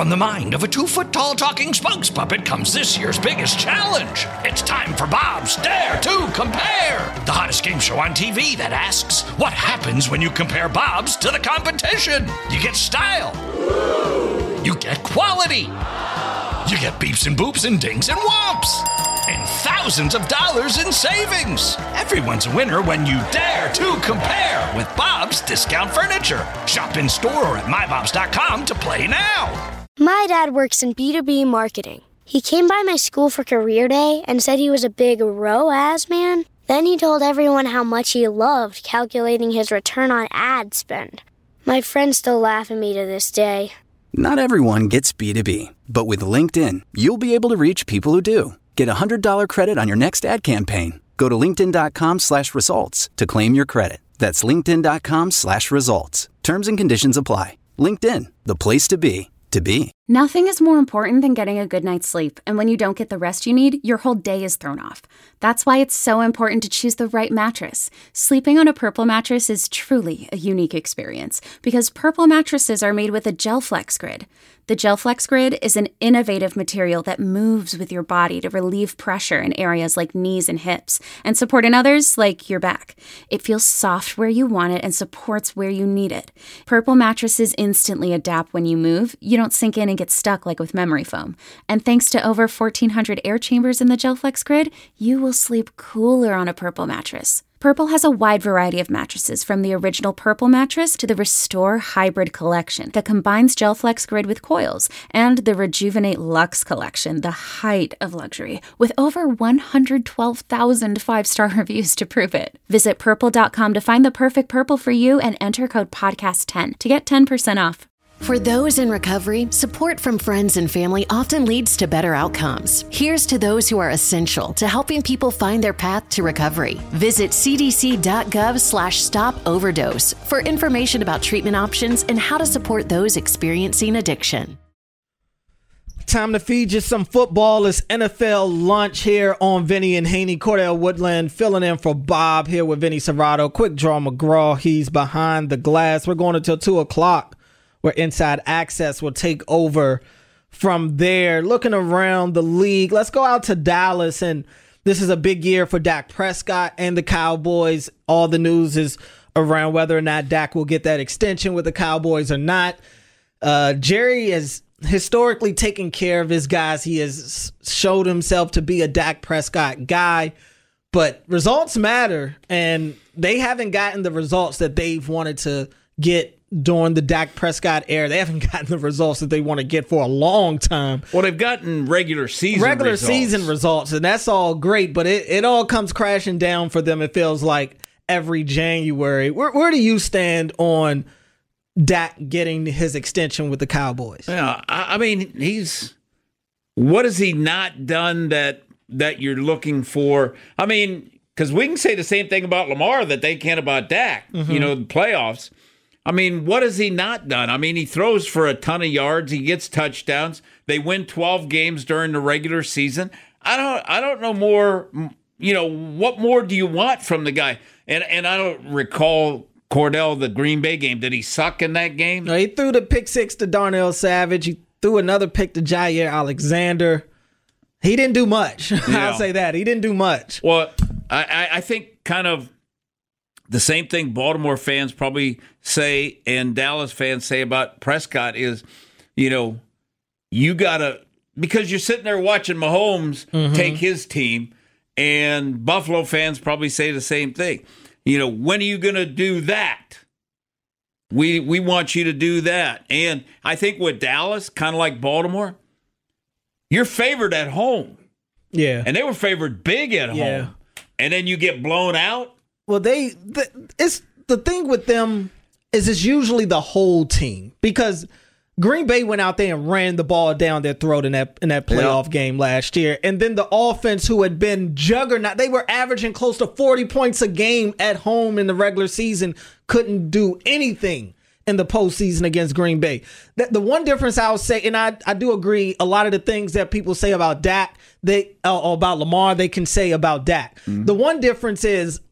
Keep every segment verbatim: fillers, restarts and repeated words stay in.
from the mind of a two-foot-tall talking spokes puppet comes this year's biggest challenge. It's time for Bob's Dare to Compare, the hottest game show on T V that asks, what happens when you compare Bobs to the competition? You get style. You get quality. You get beeps and boops and dings and whomps. And thousands of dollars in savings. Everyone's a winner when you dare to compare with Bob's Discount Furniture. Shop in store or at my bobs dot com to play now. My dad works in B two B marketing. He came by my school for career day and said he was a big R O A S man. Then he told everyone how much he loved calculating his return on ad spend. My friends still laugh at me to this day. Not everyone gets B two B, but with LinkedIn, you'll be able to reach people who do. Get a one hundred dollars credit on your next ad campaign. Go to linkedin.com slash results to claim your credit. That's linkedin.com slash results. Terms and conditions apply. LinkedIn, the place to be, to be. Nothing is more important than getting a good night's sleep, and when you don't get the rest you need, your whole day is thrown off. That's why it's so important to choose the right mattress. Sleeping on a Purple mattress is truly a unique experience, because Purple mattresses are made with a GelFlex Grid. The GelFlex Grid is an innovative material that moves with your body to relieve pressure in areas like knees and hips, and support in others like your back. It feels soft where you want it and supports where you need it. Purple mattresses instantly adapt when you move. You don't sink in and get stuck like with memory foam. And thanks to over fourteen hundred air chambers in the GelFlex Grid, you will sleep cooler on a Purple mattress. Purple has a wide variety of mattresses, from the original Purple mattress to the Restore Hybrid collection that combines GelFlex Grid with coils, and the Rejuvenate Luxe collection, the height of luxury, with over one hundred twelve thousand five-star reviews to prove it. Visit purple dot com to find the perfect Purple for you and enter code podcast ten to get ten percent off. For those in recovery, support from friends and family often leads to better outcomes. Here's to those who are essential to helping people find their path to recovery. Visit cdc.gov slash stop overdose for information about treatment options and how to support those experiencing addiction. Time to feed you some football. It's N F L lunch here on Vinny and Haney. Cordell Woodland filling in for Bob here with Vinny Serrato. Quick Draw McGraw. He's behind the glass. We're going until two o'clock. Where Inside Access will take over from there. Looking around the league, let's go out to Dallas. And this is a big year for Dak Prescott and the Cowboys. All the news is around whether or not Dak will get that extension with the Cowboys or not. Uh, Jerry has historically taken care of his guys. He has showed himself to be a Dak Prescott guy. But results matter, and they haven't gotten the results that they've wanted to get during the Dak Prescott era. They haven't gotten the results that they want to get for a long time. Well, they've gotten regular season regular results. season results, and that's all great, but it, it all comes crashing down for them, it feels like, every January. Where, where do you stand on Dak getting his extension with the Cowboys? Yeah, I, I mean, he's what has he not done that that you're looking for? I mean, because we can say the same thing about Lamar that they can about Dak, mm-hmm. you know, the playoffs. I mean, what has he not done? I mean, he throws for a ton of yards. He gets touchdowns. They win twelve games during the regular season. I don't I don't know more, you know, what more do you want from the guy? And and I don't recall, Cordell, the Green Bay game. Did he suck in that game? No, he threw the pick six to Darnell Savage. He threw another pick to Jair Alexander. He didn't do much. Yeah. I'll say that. He didn't do much. Well, I, I think kind of the same thing Baltimore fans probably say and Dallas fans say about Prescott is, you know, you got to, because you're sitting there watching Mahomes mm-hmm. take his team, and Buffalo fans probably say the same thing. You know, when are you going to do that? We we want you to do that. And I think with Dallas, kind of like Baltimore, you're favored at home. Yeah. And they were favored big at yeah. home. And then you get blown out. Well, they the, it's the thing with them is it's usually the whole team, because Green Bay went out there and ran the ball down their throat in that in that playoff yeah. game last year. And then the offense, who had been juggernaut, they were averaging close to forty points a game at home in the regular season, couldn't do anything in the postseason against Green Bay. The, the one difference I would say, and I, I do agree, a lot of the things that people say about Dak, they uh, or about Lamar, they can say about Dak. Mm-hmm. The one difference is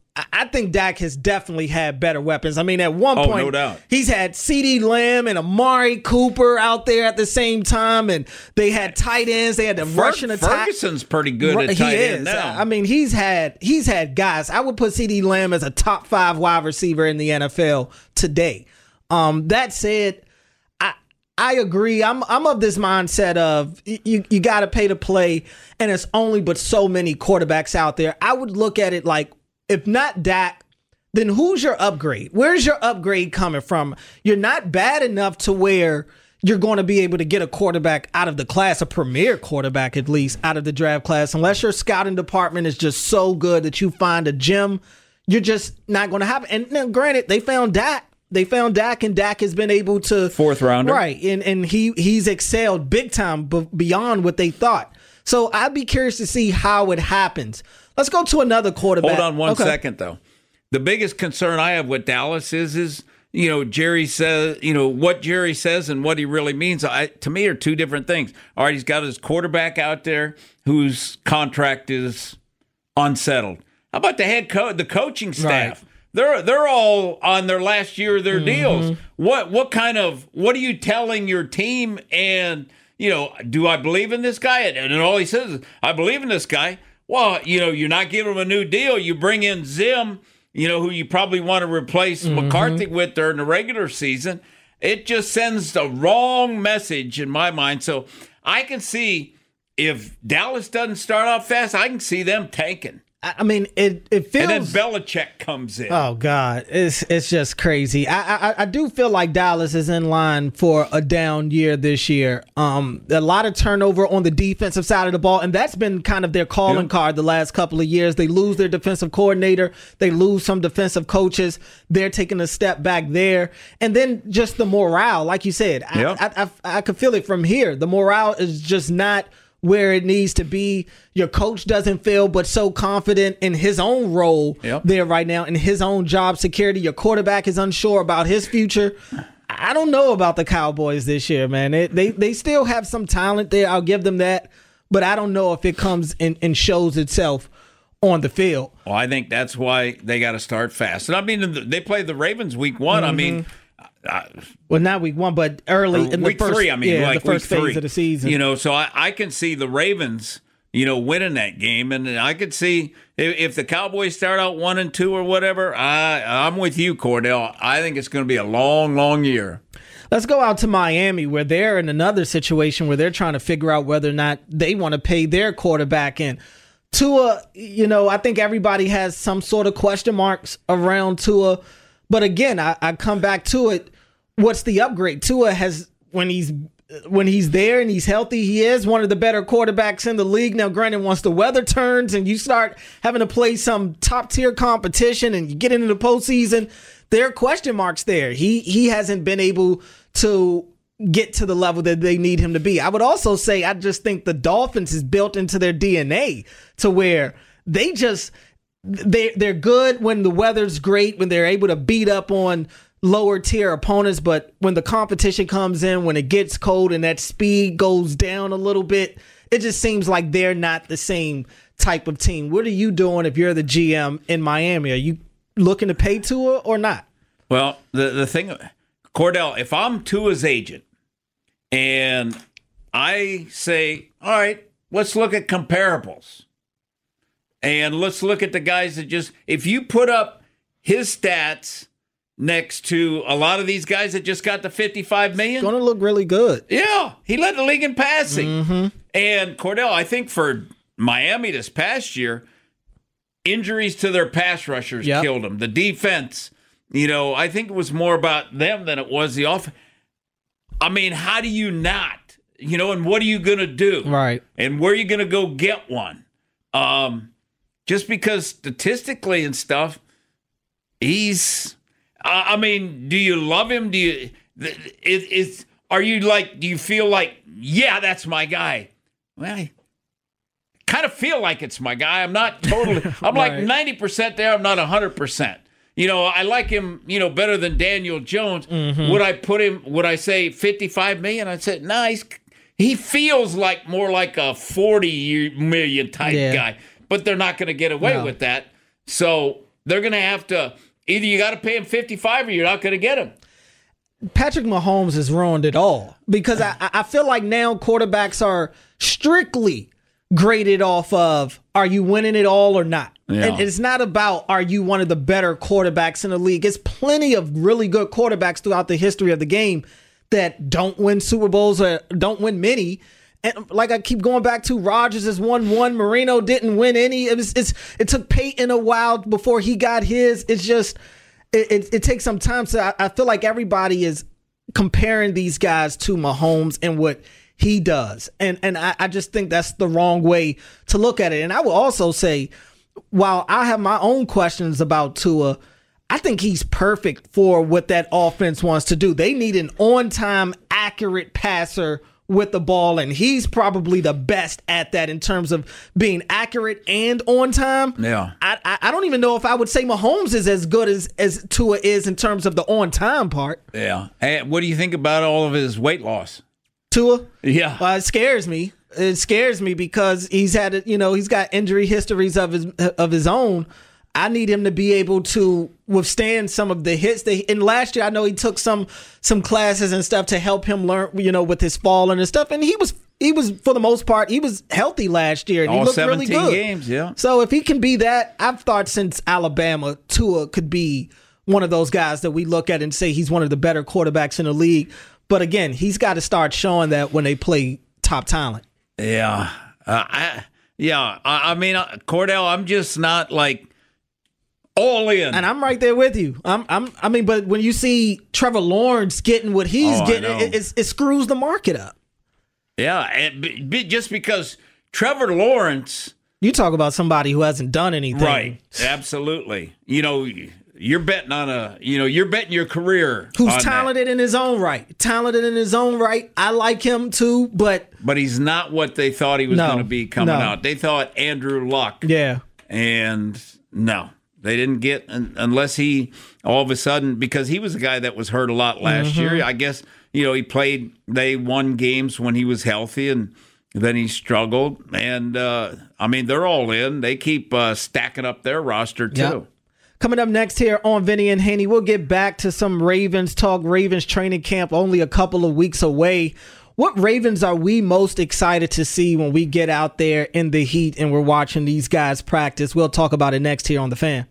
I think Dak has definitely had better weapons. I mean, at one oh, point, no doubt. he's had CeeDee Lamb and Amari Cooper out there at the same time, and they had tight ends. They had the Fer- rushing attack. Ferguson's pretty good at tight he end is. now. I mean, he's had he's had guys. I would put CeeDee Lamb as a top five wide receiver in the N F L today. Um, that said, I I agree. I'm I'm of this mindset of you you got to pay to play, and it's only but so many quarterbacks out there. I would look at it like, if not Dak, then who's your upgrade? Where's your upgrade coming from? You're not bad enough to where you're going to be able to get a quarterback out of the class, a premier quarterback at least, out of the draft class, unless your scouting department is just so good that you find a gem. You're just not going to have it. And now, granted, they found Dak. They found Dak, and Dak has been able to fourth rounder, right? And and he he's excelled big time b- beyond what they thought. So I'd be curious to see how it happens. Let's go to another quarterback. Hold on one okay. second, though. The biggest concern I have with Dallas is, is you know, Jerry says, you know, what Jerry says and what he really means, I, to me, are two different things. All right, he's got his quarterback out there whose contract is unsettled. How about the head coach, the coaching staff? Right. They're they're all on their last year of their mm-hmm. deals. What what kind of what are you telling your team? And you know, do I believe in this guy? And, and all he says is, I believe in this guy. Well, you know, you're not giving him a new deal. You bring in Zim, you know, who you probably want to replace mm-hmm. McCarthy with during the regular season. It just sends the wrong message in my mind. So I can see if Dallas doesn't start off fast, I can see them tanking. I mean, it it feels. And then Belichick comes in. Oh God, it's it's just crazy. I, I I do feel like Dallas is in line for a down year this year. Um, a lot of turnover on the defensive side of the ball, and that's been kind of their calling yeah. card the last couple of years. They lose their defensive coordinator, they lose some defensive coaches. They're taking a step back there, and then just the morale, like you said, yeah. I, I I I could feel it from here. The morale is just not where it needs to be. Your coach doesn't feel but so confident in his own role yep. there right now, in his own job security. Your quarterback is unsure about his future. I don't know about the Cowboys this year, man. They they, they still have some talent there. I'll give them that. But I don't know if it comes and, and shows itself on the field. Well, I think that's why they got to start fast. And I mean, they played the Ravens week one. Mm-hmm. I mean, Uh, well, not week one, but early in week the first, three. I mean, yeah, like the first week phase three. of the season. You know, so I, I can see the Ravens, you know, winning that game, and I could see if, if the Cowboys start out one and two or whatever. I I'm with you, Cordell. I think it's going to be a long, long year. Let's go out to Miami, where they're in another situation where they're trying to figure out whether or not they want to pay their quarterback in. Tua, you know, I think everybody has some sort of question marks around Tua. But again, I, I come back to it. What's the upgrade? Tua has, when he's when he's there and he's healthy, he is one of the better quarterbacks in the league. Now, granted, once the weather turns and you start having to play some top tier competition and you get into the postseason, there are question marks there. He he hasn't been able to get to the level that they need him to be. I would also say I just think the Dolphins is built into their D N A to where they just they they're good when the weather's great, when they're able to beat up on lower tier opponents, but when the competition comes in, when it gets cold and that speed goes down a little bit, it just seems like they're not the same type of team. What are you doing if you're the G M in Miami? Are you looking to pay Tua or not? Well, the the thing, Cordell, if I'm Tua's agent and I say, all right, let's look at comparables and let's look at the guys that just, if you put up his stats next to a lot of these guys that just got the fifty-five million dollars. Going to look really good. Yeah. He led the league in passing. Mm-hmm. And Cordell, I think for Miami this past year, injuries to their pass rushers yep. killed them. The defense, you know, I think it was more about them than it was the offense. I mean, how do you not? You know, and what are you going to do? Right. And where are you going to go get one? Um, just because statistically and stuff, he's... I mean, do you love him? Do you is, is are you like? Do you feel like, yeah, that's my guy? Well, I kind of feel like it's my guy. I'm not totally. I'm right. like ninety percent there. I'm not a hundred percent. You know, I like him. You know, better than Daniel Jones. Mm-hmm. Would I put him? Would I say fifty-five million? I'd say nice. He feels like more like a forty million type yeah. guy, but they're not going to get away no. with that. So. they're going to have to, either you got to pay him fifty-five or you're not going to get him. Patrick Mahomes has ruined it all because I, I feel like now quarterbacks are strictly graded off of, are you winning it all or not? Yeah. And it's not about, are you one of the better quarterbacks in the league? It's plenty of really good quarterbacks throughout the history of the game that don't win Super Bowls or don't win many. And like I keep going back to, Rodgers has won one. Marino didn't win any. It was, it's, it took Peyton a while before he got his. It's just, it, it, it takes some time. So I, I feel like everybody is comparing these guys to Mahomes and what he does. And and I, I just think that's the wrong way to look at it. And I will also say, while I have my own questions about Tua, I think he's perfect for what that offense wants to do. They need an on-time, accurate passer with the ball, and he's probably the best at that in terms of being accurate and on time. Yeah. I, I, I don't even know if I would say Mahomes is as good as, as Tua is in terms of the on time part. Yeah. Hey, what do you think about all of his weight loss? Tua? Yeah. Uh, it scares me. It scares me because he's had, you know, he's got injury histories of his of his own. I need him to be able to withstand some of the hits. That he, and last year, I know he took some some classes and stuff to help him learn, you know, with his falling and stuff. And he was he was for the most part, he was healthy last year, and all he looked really good. Games, yeah. So if he can be that, I've thought since Alabama, Tua could be one of those guys that we look at and say he's one of the better quarterbacks in the league. But again, he's got to start showing that when they play top talent. Yeah, uh, I, yeah. I, I mean, uh, Cordell, I'm just not like all in, and I'm right there with you. I'm, I'm, I mean, but when you see Trevor Lawrence getting what he's oh, getting, it, it, it screws the market up. Yeah, and b- just because Trevor Lawrence, you talk about somebody who hasn't done anything, right? Absolutely. You know, you're betting on a, you know, you're betting your career. Who's talented that. in his own right, talented in his own right. I like him too, but but he's not what they thought he was no, going to be coming no. out. They thought Andrew Luck. Yeah, and no. They didn't get, unless he all of a sudden, because he was a guy that was hurt a lot last mm-hmm. year. I guess, you know, he played, they won games when he was healthy, and then he struggled. And, uh, I mean, they're all in. They keep uh, stacking up their roster, too. Yep. Coming up next here on Vinny and Haney, we'll get back to some Ravens talk. Ravens training camp only a couple of weeks away. What Ravens are we most excited to see when we get out there in the heat and we're watching these guys practice? We'll talk about it next here on The Fan.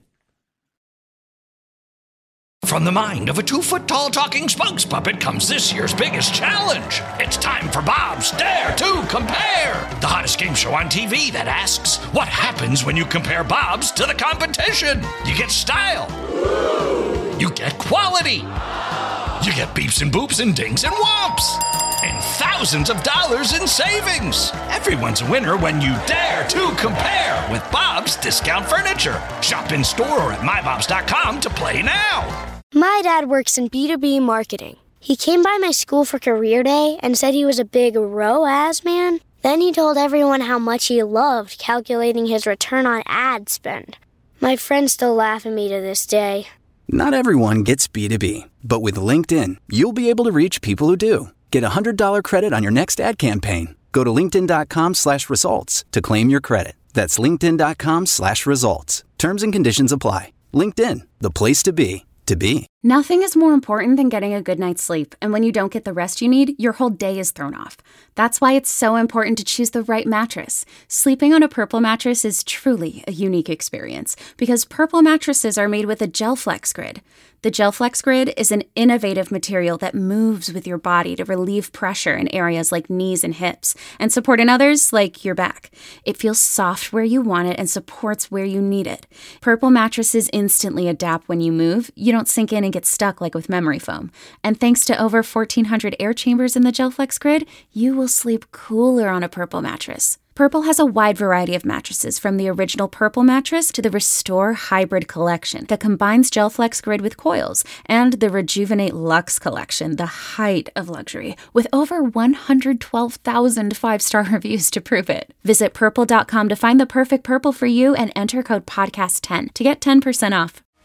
From the mind of a two-foot-tall talking spokes puppet comes this year's biggest challenge. It's time for Bob's Dare to Compare, the hottest game show on T V that asks, what happens when you compare Bobs to the competition? You get style. You get quality. You get beeps and boops and dings and whomps. And thousands of dollars in savings. Everyone's a winner when you dare to compare with Bob's Discount Furniture. Shop in store or at my bobs dot com to play now. My dad works in B two B marketing. He came by my school for career day and said he was a big R O A S man. Then he told everyone how much he loved calculating his return on ad spend. My friends still laugh at me to this day. Not everyone gets B two B, but with LinkedIn, you'll be able to reach people who do. Get a one hundred dollars credit on your next ad campaign. Go to linkedin.com slash results to claim your credit. That's linkedin.com slash results. Terms and conditions apply. LinkedIn, the place to be, to be. Nothing is more important than getting a good night's sleep, and when you don't get the rest you need, your whole day is thrown off. That's why it's so important to choose the right mattress. Sleeping on a Purple mattress is truly a unique experience, because Purple mattresses are made with a GelFlex Grid. The GelFlex Grid is an innovative material that moves with your body to relieve pressure in areas like knees and hips, and support in others like your back. It feels soft where you want it and supports where you need it. Purple mattresses instantly adapt when you move. You don't sink in and get stuck like with memory foam. And thanks to over fourteen hundred air chambers in the GelFlex Grid, you will sleep cooler on a Purple mattress. Purple has a wide variety of mattresses, from the original Purple mattress to the Restore Hybrid collection that combines GelFlex Grid with coils, and the Rejuvenate Luxe collection, the height of luxury, with over one hundred twelve thousand five-star reviews to prove it. Visit purple dot com to find the perfect Purple for you and enter code podcast ten to get ten percent off.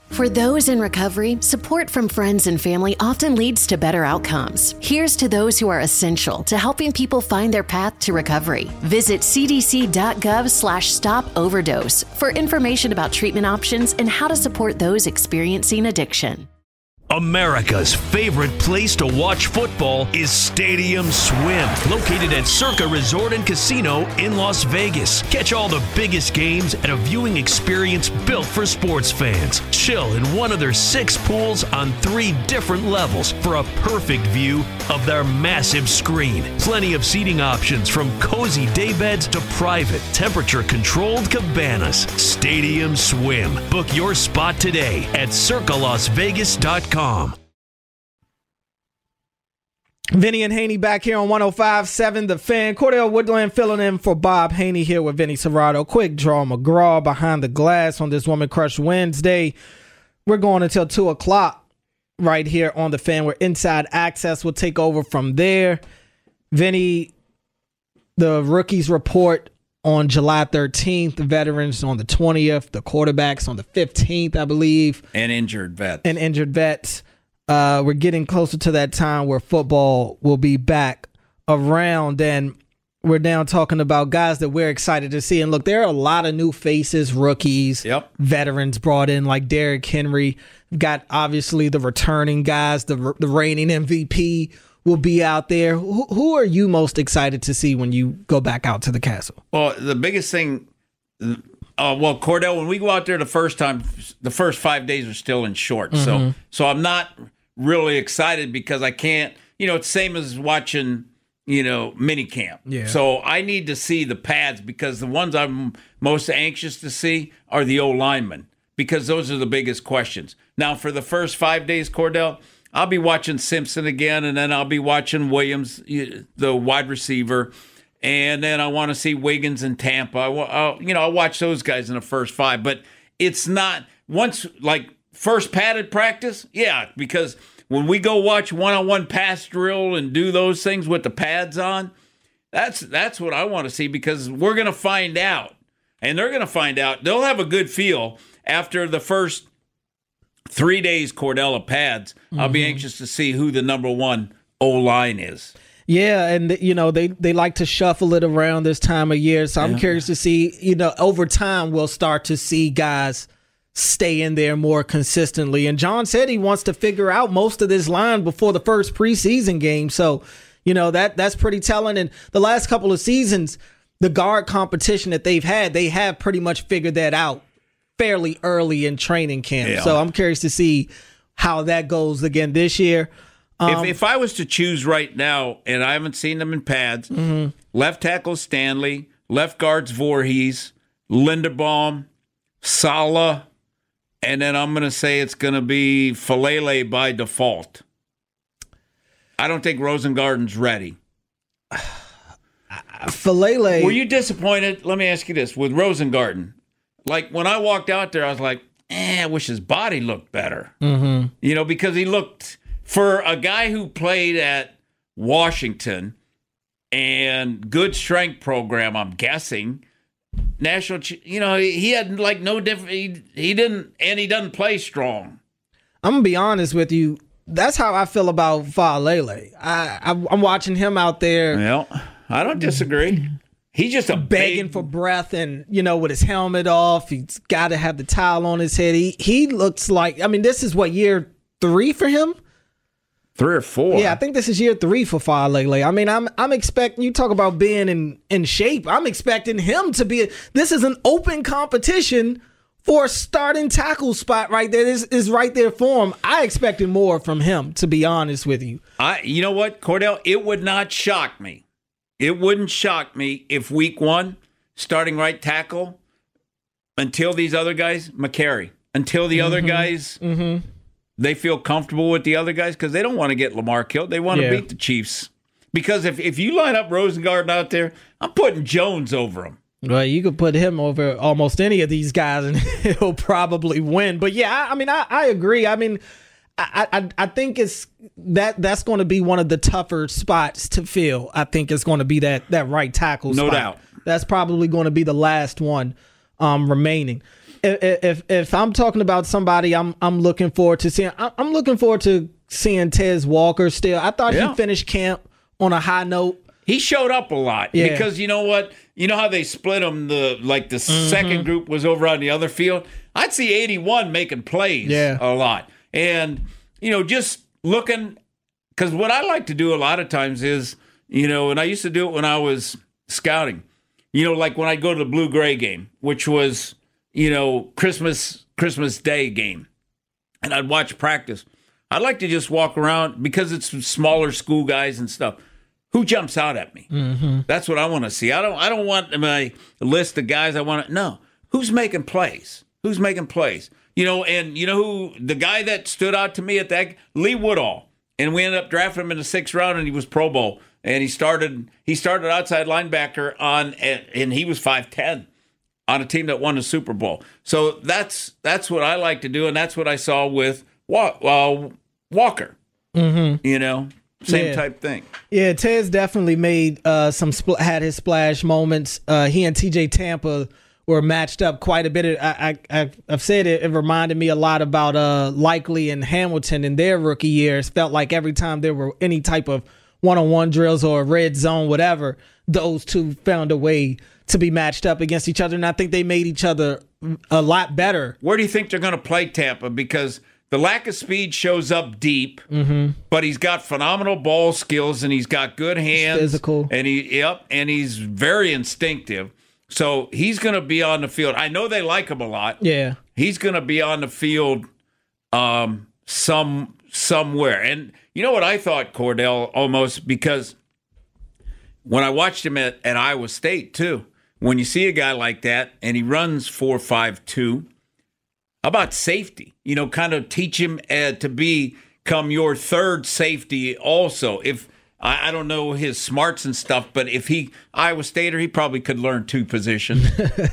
For those in recovery, support from friends and family often leads to better outcomes. Here's to those who are essential to helping people find their path to recovery. Visit cdc.gov slash stop overdose for information about treatment options and how to support those experiencing addiction. America's favorite place to watch football is Stadium Swim, located at Circa Resort and Casino in Las Vegas. Catch all the biggest games at a viewing experience built for sports fans. Chill in one of their six pools on three different levels for a perfect view of their massive screen. Plenty of seating options from cozy daybeds to private, temperature-controlled cabanas. Stadium Swim. Book your spot today at circa las vegas dot com. Vinny and Haney back here on one oh five point seven The Fan. Cordell Woodland filling in for Bob Haney here with Vinny Serrato. Quick Draw McGraw behind the glass on this Woman Crush Wednesday. We're going until two o'clock right here on The Fan, where Inside Access will take over from there. Vinny, the rookies report on July thirteenth, the veterans on the twentieth, the quarterbacks on the fifteenth, I believe. And injured vets. And injured vets. Uh, we're getting closer to that time where football will be back around, and we're now talking about guys that we're excited to see. And look, there are a lot of new faces, rookies, yep. veterans brought in like Derrick Henry. We've got obviously the returning guys, the the reigning M V P will be out there. Who, who are you most excited to see when you go back out to the Castle? Well, the biggest thing, uh, well, Cordell, when we go out there the first time, the first five days are still in shorts. Mm-hmm. So, so I'm not really excited because I can't, you know, it's the same as watching, you know, mini camp. Yeah. So I need to see the pads because the ones I'm most anxious to see are the O-linemen because those are the biggest questions. Now, for the first five days, Cordell, I'll be watching Simpson again, and then I'll be watching Williams, the wide receiver, and then I want to see Wiggins in Tampa. I'll, you know, I'll watch those guys in the first five, but it's not once like first padded practice, yeah, because when we go watch one-on-one pass drill and do those things with the pads on, that's that's what I want to see because we're going to find out, and they're going to find out. They'll have a good feel after the first three days, Cordella pads. Mm-hmm. I'll be anxious to see who the number one O-line is. Yeah, and, you know, they, they like to shuffle it around this time of year, so I'm yeah. curious to see, you know, over time we'll start to see guys stay in there more consistently. And John said he wants to figure out most of this line before the first preseason game, so, you know, that that's pretty telling. And the last couple of seasons, the guard competition that they've had, they have pretty much figured that out fairly early in training camp. Yeah. So I'm curious to see how that goes again this year. Um, if, if I was to choose right now, and I haven't seen them in pads, mm-hmm. left tackle Stanley, left guards Voorhees, Linderbaum, Sala, and then I'm going to say it's going to be Falele by default. I don't think Rosengarten's ready. Falele. Were you disappointed? Let me ask you this. With Rosengarten, like when I walked out there, I was like, eh, I wish his body looked better. Mm-hmm. You know, because he looked, for a guy who played at Washington and good strength program, I'm guessing, national, you know, he had like no different, he, he didn't, and he doesn't play strong. I'm going to be honest with you. That's how I feel about Falele. I, I, I'm watching him out there. Well, I don't disagree. He's just a begging big... for breath, and you know, with his helmet off, he's got to have the towel on his head. He he looks like, I mean, this is what, year three for him? Three or four? Yeah, I think this is year three for Falele. I mean, I'm I'm expecting, you talk about being in in shape. I'm expecting him to be. This is an open competition for a starting tackle spot right there. This is right there for him. I expected more from him, to be honest with you. I, you know what, Cordell? It would not shock me. It wouldn't shock me if week one, starting right tackle, until these other guys, McCary, until the mm-hmm. other guys, mm-hmm. they feel comfortable with the other guys because they don't want to get Lamar killed. They want to yeah. beat the Chiefs. Because if, if you line up Rosengarten out there, I'm putting Jones over him. Well, you could put him over almost any of these guys and he'll probably win. But yeah, I, I mean, I, I agree. I mean, I, I I think it's that that's going to be one of the tougher spots to fill. I think it's going to be that that right tackle no spot. doubt. That's probably going to be the last one um, remaining. if, if if I'm talking about somebody, I'm I'm looking forward to seeing. I'm looking forward to seeing Tez Walker still. I thought yeah. he finished camp on a high note. He showed up a lot yeah. because you know what? You know how they split them? The like the mm-hmm. second group was over on the other field. I'd see eighty-one making plays yeah. a lot, and you know just looking because what I like to do a lot of times is you know, and I used to do it when I was scouting. You know, like when I go to the Blue Gray game, which was you know Christmas Christmas Day game, and I'd watch practice. I'd like to just walk around because it's smaller school guys and stuff. Who jumps out at me? Mm-hmm. That's what I want to see. I don't. I don't want my list of guys. I want to no. Who's making plays? Who's making plays? You know, and you know who the guy that stood out to me at that Lee Woodall, and we ended up drafting him in the sixth round, and he was Pro Bowl, and he started. He started outside linebacker on, and he was five ten on a team that won the Super Bowl. So that's that's what I like to do, and that's what I saw with uh, Walker. Mm-hmm. You know. Same yeah. type thing. Yeah, Tez definitely made uh, some spl- had his splash moments. Uh, he and T J Tampa were matched up quite a bit. I, I, I've said it, it reminded me a lot about uh, Likely and Hamilton in their rookie years. Felt like every time there were any type of one-on-one drills or red zone, whatever, those two found a way to be matched up against each other. And I think they made each other a lot better. Where do you think they're going to play Tampa? Because the lack of speed shows up deep, mm-hmm. but he's got phenomenal ball skills and he's got good hands. He's physical. And he yep, and he's very instinctive. So he's going to be on the field. I know they like him a lot. Yeah. He's going to be on the field um, some somewhere. And you know what I thought, Cordell, almost, because when I watched him at, at Iowa State, too, when you see a guy like that and he runs four five two, how about safety? You know, kind of teach him uh, to become your third safety also. If I, I don't know his smarts and stuff, but if he Iowa Stater, he probably could learn two positions.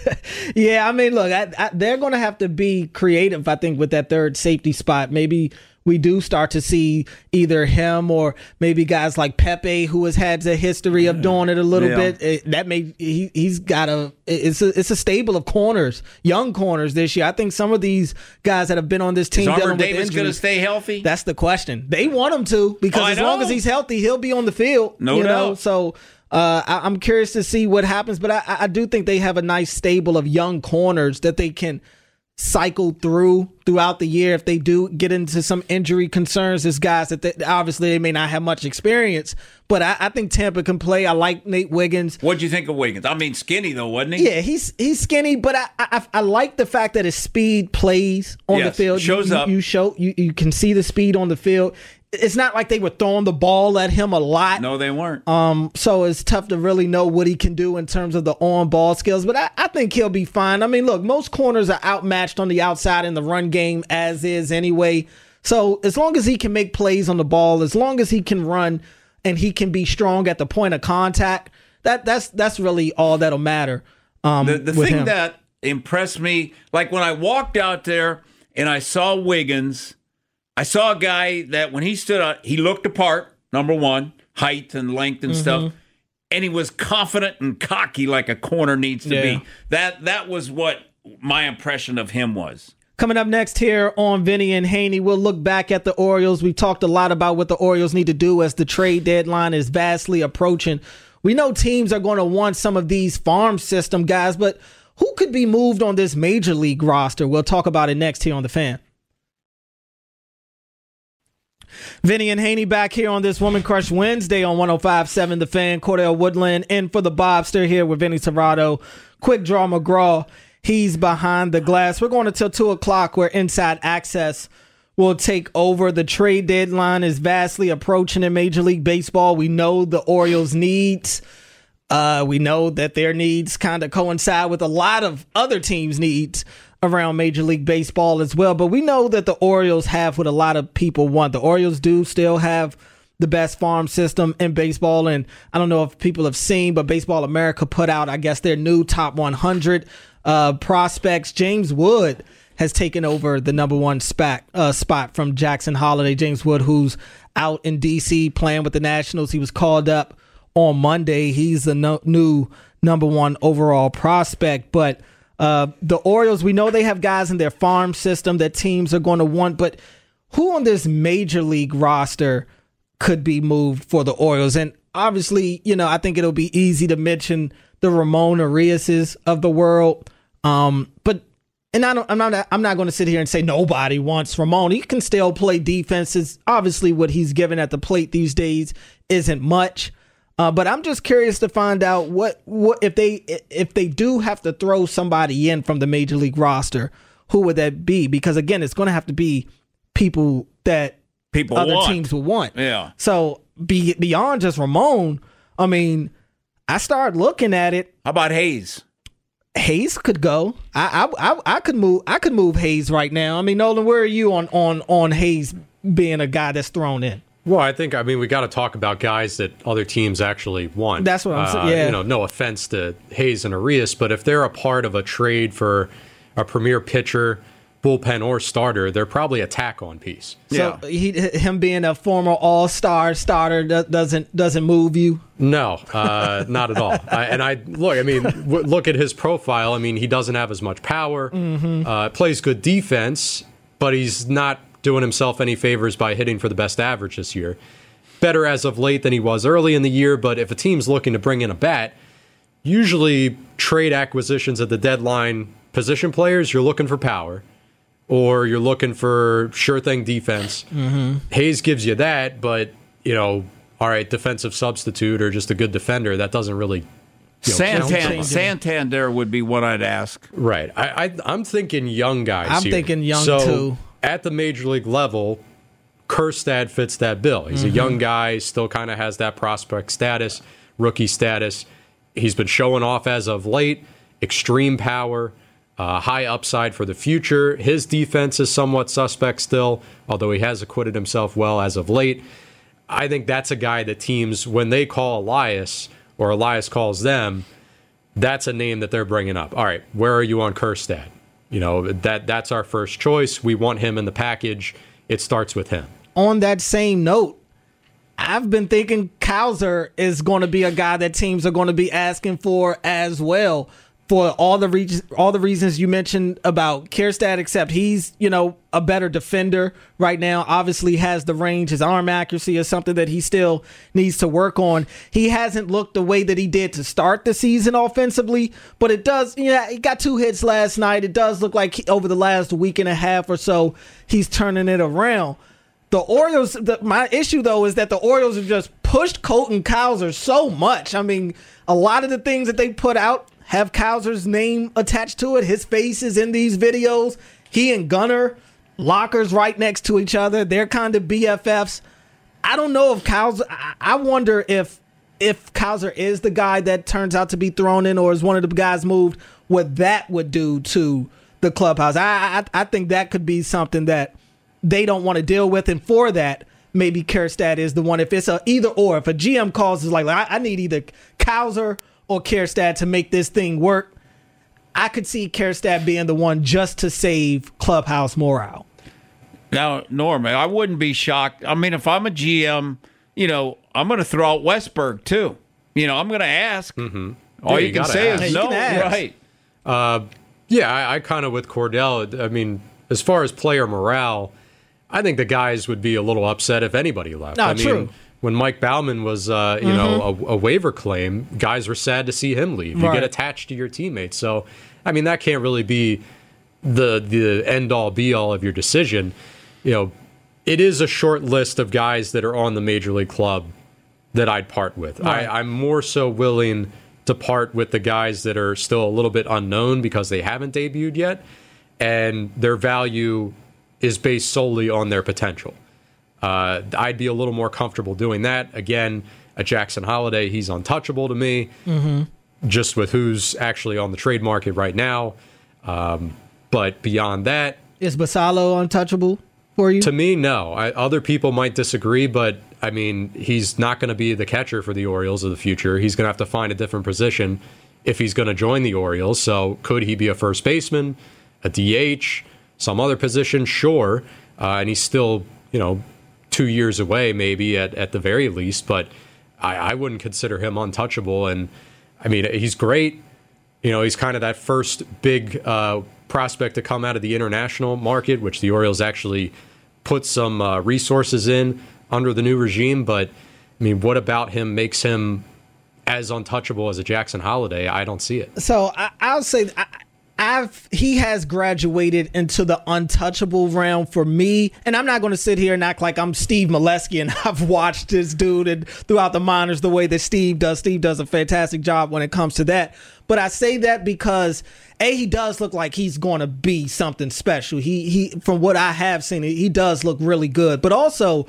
Yeah, I mean, look, I, I, they're going to have to be creative, I think, with that third safety spot. Maybe we do start to see either him or maybe guys like Pepe, who has had a history of doing it a little yeah. bit. It, that may he he's got a it's a it's a stable of corners, young corners this year. I think some of these guys that have been on this team, is Armour Davis going to stay healthy? That's the question. They want him to because oh, as long as he's healthy, he'll be on the field. No you doubt. Know? So. Uh, I, I'm curious to see what happens, but I, I do think they have a nice stable of young corners that they can cycle through throughout the year. If they do get into some injury concerns, there's guys that they, obviously they may not have much experience, but I, I think Tampa can play. I like Nate Wiggins. What'd you think of Wiggins? I mean, skinny though, wasn't he? Yeah, he's he's skinny, but I I, I like the fact that his speed plays on yes, the field. Shows you, up. You, you show you, you can see the speed on the field. It's not like they were throwing the ball at him a lot. No, they weren't. Um, so it's tough to really know what he can do in terms of the on-ball skills. But I, I think he'll be fine. I mean, look, most corners are outmatched on the outside in the run game as is anyway. So as long as he can make plays on the ball, as long as he can run and he can be strong at the point of contact, that that's that's really all that'll matter. Um, the the with thing him. that impressed me, like when I walked out there and I saw Wiggins, I saw a guy that when he stood out, he looked apart, number one, height and length and mm-hmm. stuff, and he was confident and cocky like a corner needs to yeah. be. That that was what my impression of him was. Coming up next here on Vinny and Haney, we'll look back at the Orioles. We talked a lot about what the Orioles need to do as the trade deadline is vastly approaching. We know teams are going to want some of these farm system guys, but who could be moved on this major league roster? We'll talk about it next here on The Fan. Vinny and Haney back here on this Woman Crush Wednesday on one oh five point seven The Fan. Cordell Woodland in for the Bobster here with Vinny Serrato. Quick Draw McGraw, he's behind the glass. We're going until two o'clock where Inside Access will take over. The trade deadline is vastly approaching in Major League Baseball. We know the Orioles' needs. Uh, we know that their needs kind of coincide with a lot of other teams' needs around Major League Baseball as well. But we know that the Orioles have what a lot of people want. The Orioles do still have the best farm system in baseball. And I don't know if people have seen, but Baseball America put out, I guess, their new top one hundred uh, prospects. James Wood has taken over the number one spot, uh, spot from Jackson Holiday. James Wood, who's out in D C playing with the Nationals. He was called up on Monday. He's the no- new number one overall prospect. But Uh, the Orioles, we know they have guys in their farm system that teams are going to want, but who on this major league roster could be moved for the Orioles? And obviously, you know, I think it'll be easy to mention the Ramon Uriases of the world. Um, but and I don't, I'm not I'm not going to sit here and say nobody wants Ramon. He can still play defenses. Obviously, what he's given at the plate these days isn't much. Uh, but I'm just curious to find out what, what if they if they do have to throw somebody in from the major league roster, who would that be? Because again, it's going to have to be people that people other want. teams will want. Yeah. So be, beyond just Ramon, I mean, I started looking at it. How about Hayes? Hayes could go. I I I, I could move. I could move Hayes right now. I mean, Nolan, where are you on on on Hayes being a guy that's thrown in? Well, I think, I mean, we got to talk about guys that other teams actually want. That's what I'm saying. Uh, yeah. You know, no offense to Hayes and Arias, but if they're a part of a trade for a premier pitcher, bullpen, or starter, they're probably a tack-on piece. So Yeah. he, him being a former All-Star starter do- doesn't doesn't move you? No, uh, not at all. I, and I look, I mean, w- look at his profile. I mean, he doesn't have as much power, Mm-hmm. uh, plays good defense, but he's not doing himself any favors by hitting for the best average this year. Better as of late than he was early in the year, but if a team's looking to bring in a bat, usually trade acquisitions at the deadline, position players, you're looking for power, or you're looking for sure thing defense. Mm-hmm. Hayes gives you that, but, you know, all right, defensive substitute or just a good defender, that doesn't really... You know, Santan- Santander would be what I'd ask. Right. I, I, I'm thinking young guys I'm here. thinking young, so, too. At the major league level, Kjerstad fits that bill. He's Mm-hmm. a young guy, still kind of has that prospect status, rookie status. He's been showing off as of late, extreme power, uh, high upside for the future. His defense is somewhat suspect still, although he has acquitted himself well as of late. I think that's a guy that teams, when they call Elias or Elias calls them, that's a name that they're bringing up. All right, where are you on Kjerstad? You know, that that's our first choice. We want him in the package. It starts with him. On that same note, I've been thinking Cowser is going to be a guy that teams are going to be asking for as well, for all the re- all the reasons you mentioned about Kjerstad, except he's, you know, a better defender right now. Obviously has the range. His arm accuracy is something that he still needs to work on. He hasn't looked the way that he did to start the season offensively, but it does, yeah, he got two hits last night. It does look like he, over the last week and a half or so, he's turning it around. The Orioles, the, my issue, though, is that the Orioles have just pushed Colton Cowser so much. I mean, a lot of the things that they put out have Cowser's name attached to it. His face is in these videos. He and Gunnar, lockers right next to each other. They're kind of B F Fs. I don't know if Cowser, I, I wonder if if Cowser is the guy that turns out to be thrown in, or is one of the guys moved, what that would do to the clubhouse. I I, I think that could be something that they don't want to deal with, and for that, maybe Kjerstad is the one. If it's a either or, if a G M calls is like, I, I need either Cowser or Kjerstad to make this thing work, I could see Kjerstad being the one just to save clubhouse morale. Now, Norman, I wouldn't be shocked. I mean, if I'm a G M, you know, I'm going to throw out Westberg too. You know, I'm going to ask. Mm-hmm. All Yeah, you, you can gotta say ask. is Yeah, you no, can ask. right? Uh, yeah, I, I kind of with Cordell. I mean, as far as player morale, I think the guys would be a little upset if anybody left. No, I mean, true. when Mike Baumann was, uh, you Mm-hmm. know, a, a waiver claim, guys were sad to see him leave. You Right. get attached to your teammates, so I mean that can't really be the the end all be all of your decision. You know, it is a short list of guys that are on the major league club that I'd part with. Right. I, I'm more so willing to part with the guys that are still a little bit unknown because they haven't debuted yet, and their value is based solely on their potential. Uh, I'd be a little more comfortable doing that. Again, a Jackson Holiday, he's untouchable to me, Mm-hmm. just with who's actually on the trade market right now. Um, but beyond that, Is Basallo untouchable for you? to me, no. I, other people might disagree, but I mean, he's not going to be the catcher for the Orioles of the future. He's going to have to find a different position if he's going to join the Orioles. So could he be a first baseman, a D H, some other position? Sure. Uh, and he's still, you know, two years away maybe at, at the very least, but I, I wouldn't consider him untouchable. And I mean, he's great. You know, he's kind of that first big uh, prospect to come out of the international market, which the Orioles actually put some uh, resources in under the new regime. But, I mean, what about him makes him as untouchable as a Jackson Holiday? I don't see it. So I, I'll say I, I've he has graduated into the untouchable realm for me, and I'm not going to sit here and act like I'm Steve Molesky and I've watched this dude and throughout the minors the way that Steve does. Steve does a fantastic job when it comes to that. But I say that because A, he does look like he's going to be something special. He he from what I have seen, he does look really good. But also,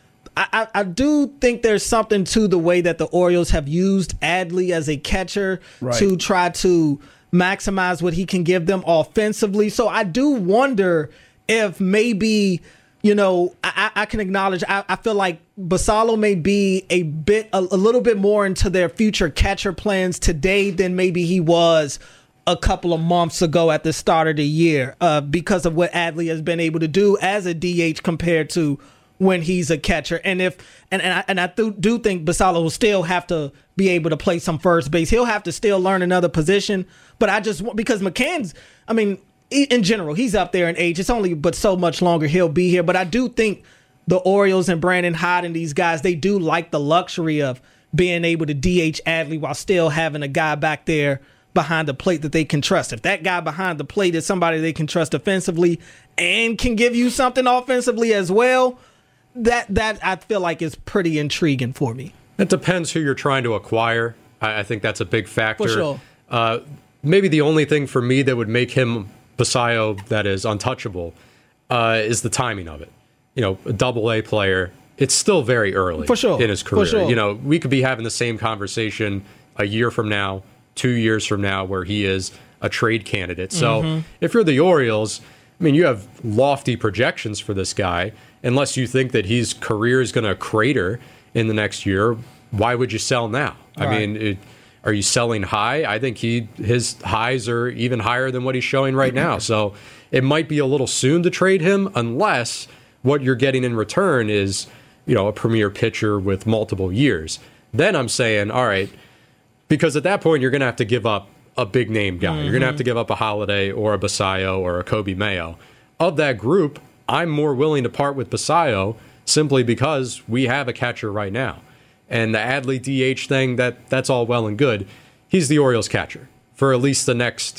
I, I do think there's something to the way that the Orioles have used Adley as a catcher right. to try to maximize what he can give them offensively. So I do wonder if maybe, you know, I, I can acknowledge, I, I feel like Basallo may be a bit, a, a little bit more into their future catcher plans today than maybe he was a couple of months ago at the start of the year uh, because of what Adley has been able to do as a D H compared to when he's a catcher. And if and, and I, and I do, do think Basallo will still have to be able to play some first base. He'll have to still learn another position. But I just want, because McCann's, I mean, in general, he's up there in age. It's only but so much longer he'll be here. But I do think the Orioles and Brandon Hyde and these guys, they do like the luxury of being able to D H Adley while still having a guy back there behind the plate that they can trust. If that guy behind the plate is somebody they can trust offensively and can give you something offensively as well, that that I feel like is pretty intriguing for me. It depends who you're trying to acquire. I, I think that's a big factor. For sure. Uh, maybe the only thing for me that would make him Basallo that is untouchable uh, is the timing of it. You know, a double A player, it's still very early for sure. in his career. For sure. You know, we could be having the same conversation a year from now, two years from now, where he is a trade candidate. So mm-hmm. if you're the Orioles, I mean, you have lofty projections for this guy. Unless you think that his career is going to crater in the next year, why would you sell now? Right. I mean, it, are you selling high? I think he his highs are even higher than what he's showing right now. So it might be a little soon to trade him unless what you're getting in return is, you know, a premier pitcher with multiple years. Then I'm saying, all right, because at that point you're going to have to give up a big name guy. Mm-hmm. You're going to have to give up a Holiday or a Basallo or a Kobe Mayo. Of that group, I'm more willing to part with Basallo simply because we have a catcher right now. And the Adley D H thing, that that's all well and good. He's the Orioles catcher for at least the next,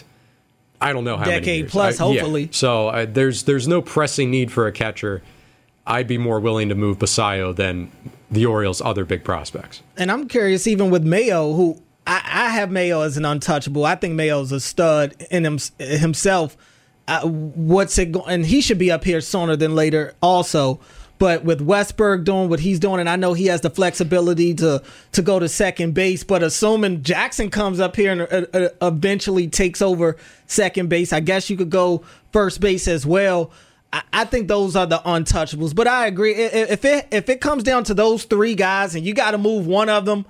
I don't know how decade many years. plus, I, hopefully. Yeah. So uh, there's there's no pressing need for a catcher. I'd be more willing to move Basallo than the Orioles' other big prospects. And I'm curious, even with Mayo, who I, I have Mayo as an untouchable. I think Mayo's a stud in him, himself. Uh, what's it going? And he should be up here sooner than later also. But with Westberg doing what he's doing, and I know he has the flexibility to to go to second base, but assuming Jackson comes up here and uh, uh, eventually takes over second base, I guess you could go first base as well. I, I think those are the untouchables. But I agree. If it if it comes down to those three guys and you got to move one of them,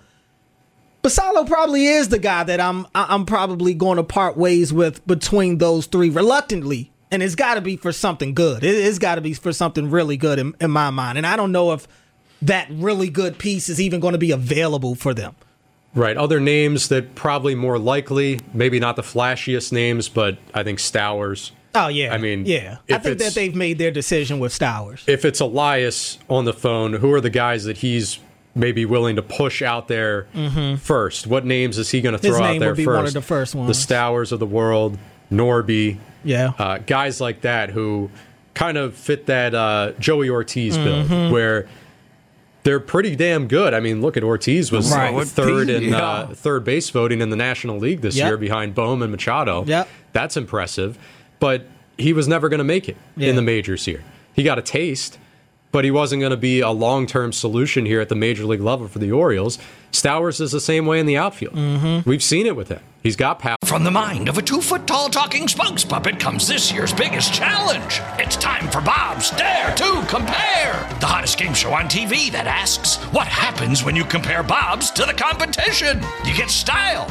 Basallo probably is the guy that I'm I'm probably going to part ways with between those three reluctantly. And it's got to be for something good. It, it's got to be for something really good in, in my mind. And I don't know if that really good piece is even going to be available for them. Right. Other names that probably more likely, maybe not the flashiest names, but I think Stowers. Oh, yeah. I mean, yeah. I think that they've made their decision with Stowers. If it's Elias on the phone, who are the guys that he's maybe willing to push out there mm-hmm. first? What names is he going to throw His out name there would be first? One of the first ones. The Stowers of the world, Norby. Yeah. Uh, guys like that who kind of fit that uh, Joey Ortiz build mm-hmm. where they're pretty damn good. I mean, look at Ortiz was right. third in yeah. uh, third base voting in the National League this yep. year behind Bohm and Machado. Yep. That's impressive. But he was never going to make it yeah. in the majors here. He got a taste, but he wasn't going to be a long-term solution here at the major league level for the Orioles. Stowers is the same way in the outfield. Mm-hmm. We've seen it with him. He's got power. From the mind of a two-foot-tall talking spokes puppet comes this year's biggest challenge. It's time for Bob's Dare to Compare, the hottest game show on T V that asks, what happens when you compare Bob's to the competition? You get style.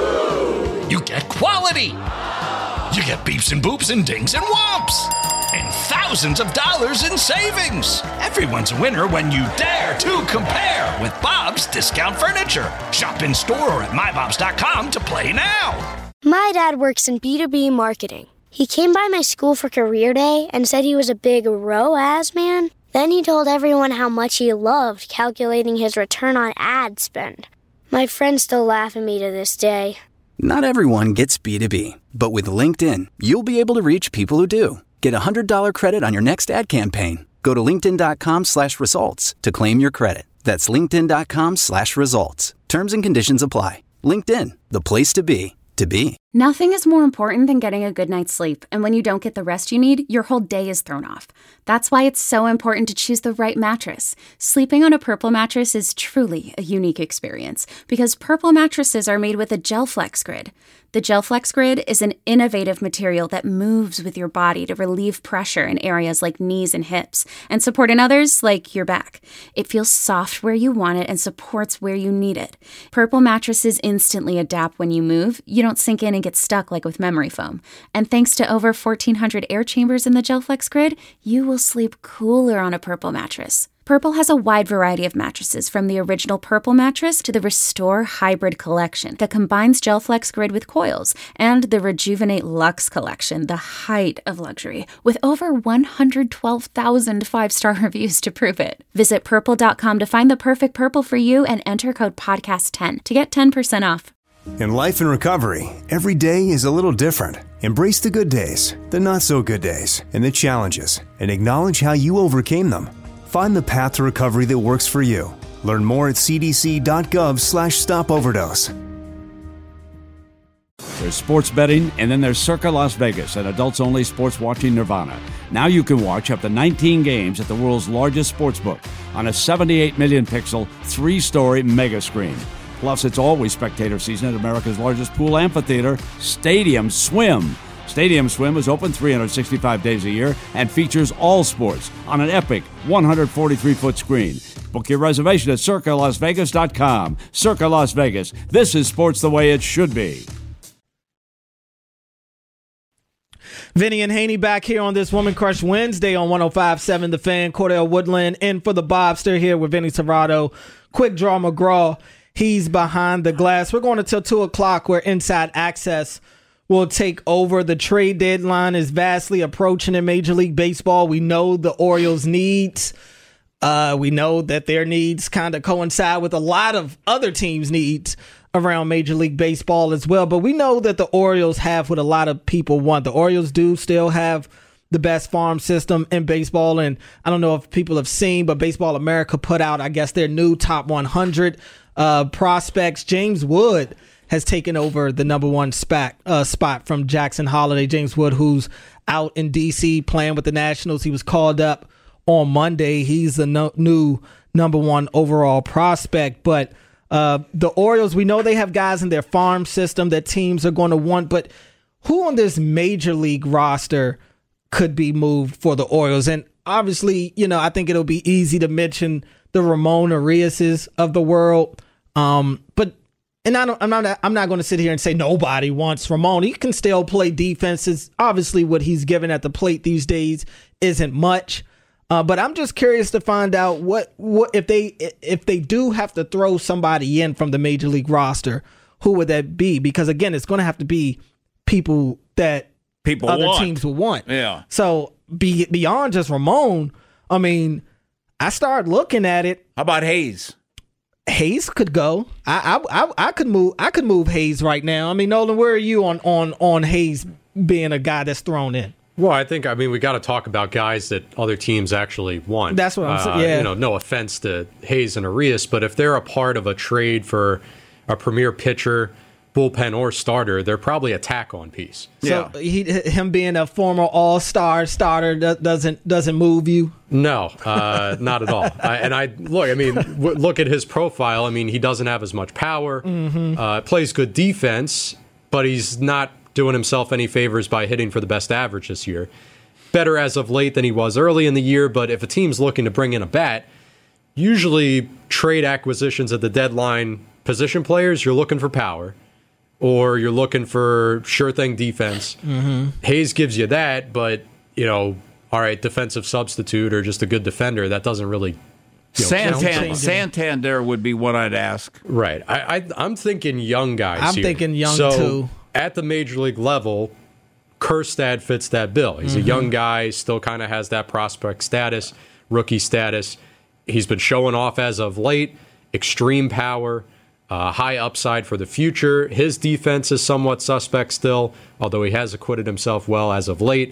You get quality. You get beeps and boops and dings and whomps. And thousands of dollars in savings. Everyone's a winner when you dare to compare with Bob's Discount Furniture. Shop in store or at my bobs dot com to play now. My dad works in B two B marketing. He came by my school for career day and said he was a big R O A S man. Then he told everyone how much he loved calculating his return on ad spend. My friends still laugh at me to this day. Not everyone gets B two B, but with LinkedIn, you'll be able to reach people who do. Get a one hundred dollars credit on your next ad campaign. Go to linkedin.com slash results to claim your credit. That's linkedin.com slash results. Terms and conditions apply. LinkedIn, the place to be, to be. Nothing is more important than getting a good night's sleep, and when you don't get the rest you need, your whole day is thrown off. That's why it's so important to choose the right mattress. Sleeping on a Purple mattress is truly a unique experience because Purple mattresses are made with a GelFlex Grid. The GelFlex Grid is an innovative material that moves with your body to relieve pressure in areas like knees and hips and support in others like your back. It feels soft where you want it and supports where you need it. Purple mattresses instantly adapt when you move. You don't sink in and get stuck like with memory foam. And thanks to over fourteen hundred air chambers in the GelFlex Grid, you will sleep cooler on a Purple mattress. Purple has a wide variety of mattresses, from the original Purple mattress to the Restore Hybrid collection that combines GelFlex Grid with coils, and the Rejuvenate Luxe collection, the height of luxury, with over one hundred twelve thousand five-star reviews to prove it. Visit purple dot com to find the perfect Purple for you and enter code podcast ten to get ten percent off. In life and recovery, every day is a little different. Embrace the good days, the not-so-good days, and the challenges, and acknowledge how you overcame them. Find the path to recovery that works for you. Learn more at cdc.gov slash stop overdose. There's sports betting, and then there's Circa Las Vegas, an adults-only sports watching nirvana. Now you can watch up to nineteen games at the world's largest sportsbook on a seventy-eight million pixel, three-story mega screen. Plus, it's always spectator season at America's largest pool amphitheater, Stadium Swim. Stadium Swim is open three hundred sixty-five days a year and features all sports on an epic one hundred forty-three foot screen. Book your reservation at circa las vegas dot com. Circa Las Vegas. This is sports the way it should be. Vinny and Haney back here on this Woman Crush Wednesday on one oh five point seven The Fan. Cordell Woodland in for the Bobster here with Vinny Serrato. Quick Draw McGraw. He's behind the glass. We're going until two o'clock where Inside Access will take over. The trade deadline is vastly approaching in Major League Baseball. We know the Orioles' needs. Uh, we know that their needs kind of coincide with a lot of other teams' needs around Major League Baseball as well. But we know that the Orioles have what a lot of people want. The Orioles do still have the best farm system in baseball. And I don't know if people have seen, but Baseball America put out, I guess, their new top one hundred uh, prospects. James Wood has taken over the number one spot, uh, spot from Jackson Holiday. James Wood, who's out in D C playing with the Nationals. He was called up on Monday. He's the no, new number one overall prospect. But uh, the Orioles, we know they have guys in their farm system that teams are going to want. But who on this Major League roster could be moved for the Orioles? And obviously, you know, I think it'll be easy to mention the Ramon Ariases of the world. Um, but And I don't, I'm not. I'm not going to sit here and say nobody wants Ramon. He can still play defenses. Obviously, what he's given at the plate these days isn't much. Uh, but I'm just curious to find out what, what if they if they do have to throw somebody in from the Major League roster, who would that be? Because again, it's going to have to be people that people other want. teams will want. Yeah. So be, beyond just Ramon, I mean, I started looking at it. How about Hayes? Hayes could go. I, I I I could move. I could move Hayes right now. I mean, Nolan, where are you on on on Hayes being a guy that's thrown in? Well, I think I mean we got to talk about guys that other teams actually want. That's what I'm saying. Uh, yeah. You know, no offense to Hayes and Arias, but if they're a part of a trade for a premier pitcher, bullpen or starter, they're probably a tack-on piece. So yeah. he, him being a former All-Star starter doesn't doesn't move you? No, uh, not at all. I, and I look, I mean, w- look at his profile. I mean, he doesn't have as much power. Mm-hmm. Uh, plays good defense, but he's not doing himself any favors by hitting for the best average this year. Better as of late than he was early in the year, but if a team's looking to bring in a bat, usually trade acquisitions at the deadline, position players, you're looking for power. Or you're looking for sure thing defense. Mm-hmm. Hayes gives you that, but, you know, all right, defensive substitute or just a good defender, that doesn't really. You know, Santander, Santander would be what I'd ask. Right. I, I, I'm thinking young guys I'm here. thinking young, so too. at the major league level, Kjerstad fits that bill. He's mm-hmm. a young guy, still kind of has that prospect status, rookie status. He's been showing off as of late, extreme power, uh, high upside for the future. His defense is somewhat suspect still, although he has acquitted himself well as of late.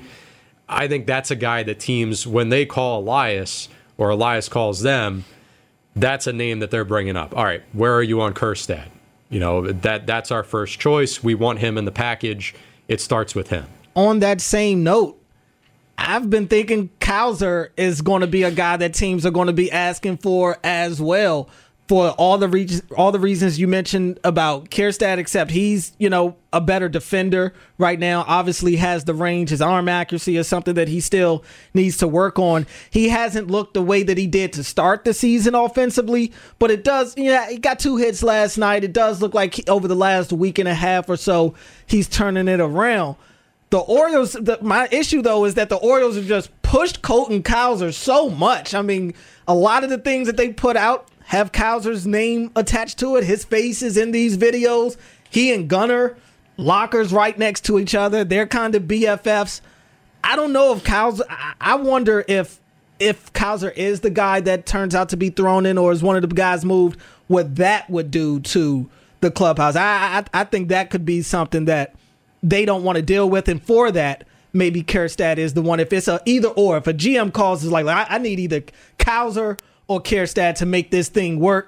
I think that's a guy that teams, when they call Elias or Elias calls them, that's a name that they're bringing up. All right, where are you on Kjerstad? You know, that that's our first choice. We want him in the package. It starts with him. On that same note, I've been thinking Cowser is going to be a guy that teams are going to be asking for as well, for all the re- all the reasons you mentioned about Kjerstad, except he's, you know, a better defender right now. Obviously has the range. His arm accuracy is something that he still needs to work on. He hasn't looked the way that he did to start the season offensively, but it does, yeah, he got two hits last night. It does look like he, over the last week and a half or so, he's turning it around. The Orioles, the, my issue, though, is that the Orioles have just pushed Colton Cowser so much. I mean, a lot of the things that they put out have Cowser's name attached to it. His face is in these videos. He and Gunnar, lockers right next to each other. They're kind of B F Fs. I don't know if Cowser, I, I wonder if if Cowser is the guy that turns out to be thrown in or is one of the guys moved, what that would do to the clubhouse. I, I, I think that could be something that they don't want to deal with, and for that, maybe Kjerstad is the one. If it's a either or, if a G M calls is like, I, I need either Cowser or Kjerstad to make this thing work,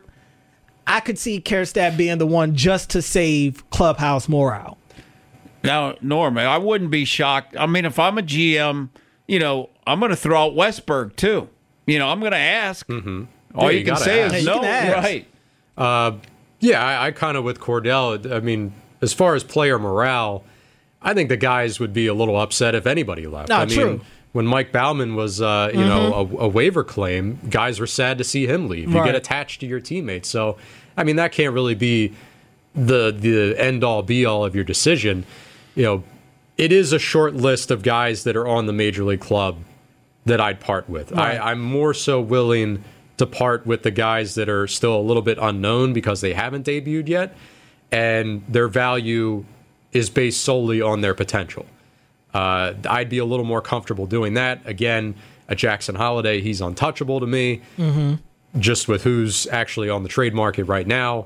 I could see Kjerstad being the one just to save clubhouse morale. Now, Norm, I wouldn't be shocked. I mean, if I'm a G M, you know, I'm going to throw out Westberg too. You know, I'm going to ask. Mm-hmm. All yeah, you, you can say ask. is hey, no, right? Uh, yeah, I, I kind of with Cordell. I mean, as far as player morale, I think the guys would be a little upset if anybody left. No, I mean, true. When Mike Baumann was, uh, you mm-hmm. know, a, a waiver claim, guys were sad to see him leave. You right. get attached to your teammates. So, I mean, that can't really be the the end-all, be-all of your decision. You know, it is a short list of guys that are on the Major League club that I'd part with. Right. I, I'm more so willing to part with the guys that are still a little bit unknown because they haven't debuted yet, and their value is based solely on their potential. Uh, I'd be a little more comfortable doing that. Again, a Jackson Holiday, he's untouchable to me, mm-hmm. just with who's actually on the trade market right now.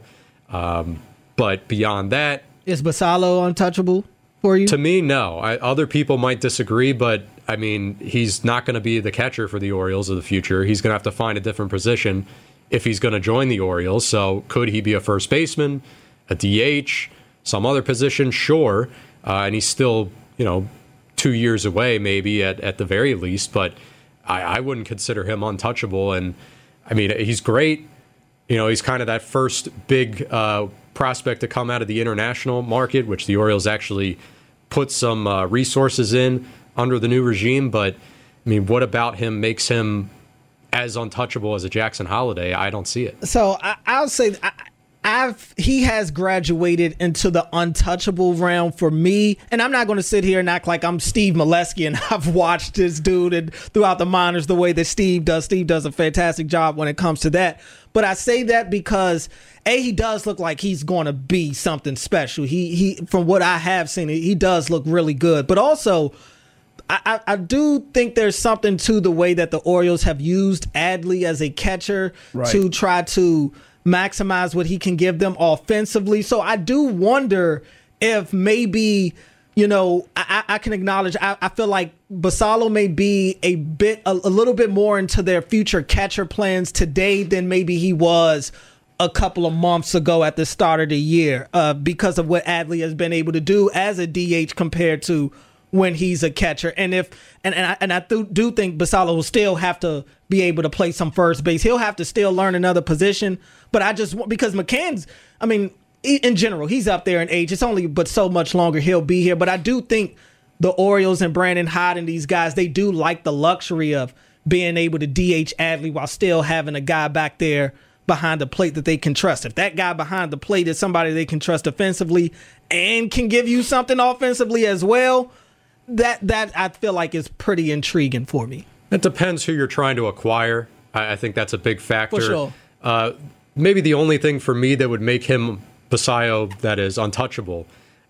Um, but beyond that... Is Basallo untouchable for you? To me, no. I, other people might disagree, but, I mean, he's not going to be the catcher for the Orioles of the future. He's going to have to find a different position if he's going to join the Orioles. So could he be a first baseman, a D H, some other position? Sure. Uh, and he's still, you know, two years away maybe at, at the very least, but I, I wouldn't consider him untouchable. And, I mean, he's great. You know, he's kind of that first big uh, prospect to come out of the international market, which the Orioles actually put some uh, resources in under the new regime. But, I mean, what about him makes him as untouchable as a Jackson Holiday? I don't see it. So I, I'll say... I, I've he has graduated into the untouchable realm for me, and I'm not going to sit here and act like I'm Steve Molesky and I've watched this dude and throughout the minors the way that Steve does. Steve does a fantastic job when it comes to that. But I say that because A, he does look like he's going to be something special. He he from what I have seen, he does look really good. But also, I, I, I do think there's something to the way that the Orioles have used Adley as a catcher right. to try to maximize what he can give them offensively. So I do wonder if maybe, you know, I, I can acknowledge, I, I feel like Basallo may be a bit, a, a little bit more into their future catcher plans today than maybe he was a couple of months ago at the start of the year uh, because of what Adley has been able to do as a D H compared to when he's a catcher. And if and, and I, and I do, do think Basallo will still have to be able to play some first base. He'll have to still learn another position. But I just, because McCann's, I mean, in general, he's up there in age. It's only but so much longer he'll be here. But I do think the Orioles and Brandon Hyde and these guys, they do like the luxury of being able to D H Adley while still having a guy back there behind the plate that they can trust. If that guy behind the plate is somebody they can trust offensively and can give you something offensively as well, that that I feel like is pretty intriguing for me. It depends who you're trying to acquire. I, I think that's a big factor. For sure. Uh, maybe the only thing for me that would make him Basallo that is untouchable,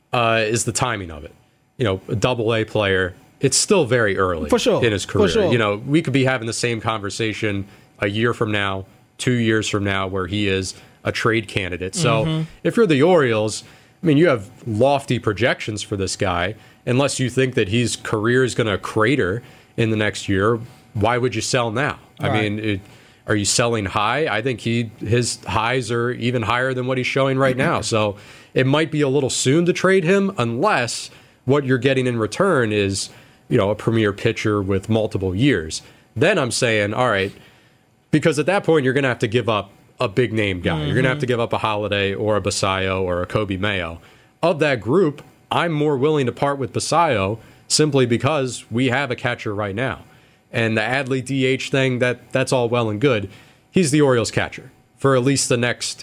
uh, is the timing of it. You know, a double A player, it's still very early For sure. in his career. For sure. You know, we could be having the same conversation a year from now, two years from now, where he is a trade candidate. So Mm-hmm. if you're the Orioles, I mean, you have lofty projections for this guy. Unless you think that his career is going to crater in the next year, why would you sell now? I Right. mean, it, are you selling high? I think he his highs are even higher than what he's showing right now. So it might be a little soon to trade him unless what you're getting in return is, you know, a premier pitcher with multiple years. Then I'm saying, all right, because at that point you're going to have to give up a big name guy. Mm-hmm. You're going to have to give up a Holiday or a Basayo or a Kobe Mayo. Of that group, I'm more willing to part with Basayo simply because we have a catcher right now. And the Adley D H thing, that that's all well and good. He's the Orioles catcher for at least the next,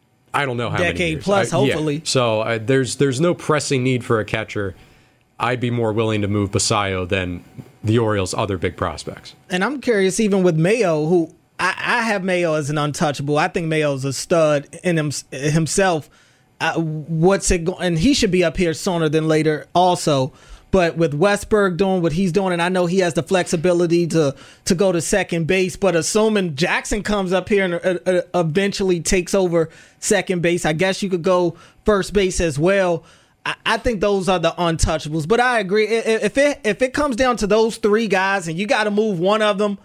I don't know how many Decade years. plus, I- yeah. hopefully. So uh, there's there's no pressing need for a catcher. I'd be more willing to move Basayo than the Orioles' other big prospects. And I'm curious, even with Mayo, who I, I have Mayo as an untouchable. I think Mayo's a stud in him, himself. Uh, what's it going? And he should be up here sooner than later, also. But with Westberg doing what he's doing, and I know he has the flexibility to to go to second base, but assuming Jackson comes up here and uh, uh, eventually takes over second base, I guess you could go first base as well. I, I think those are the untouchables. But I agree. If it if it comes down to those three guys, and you got to move one of them,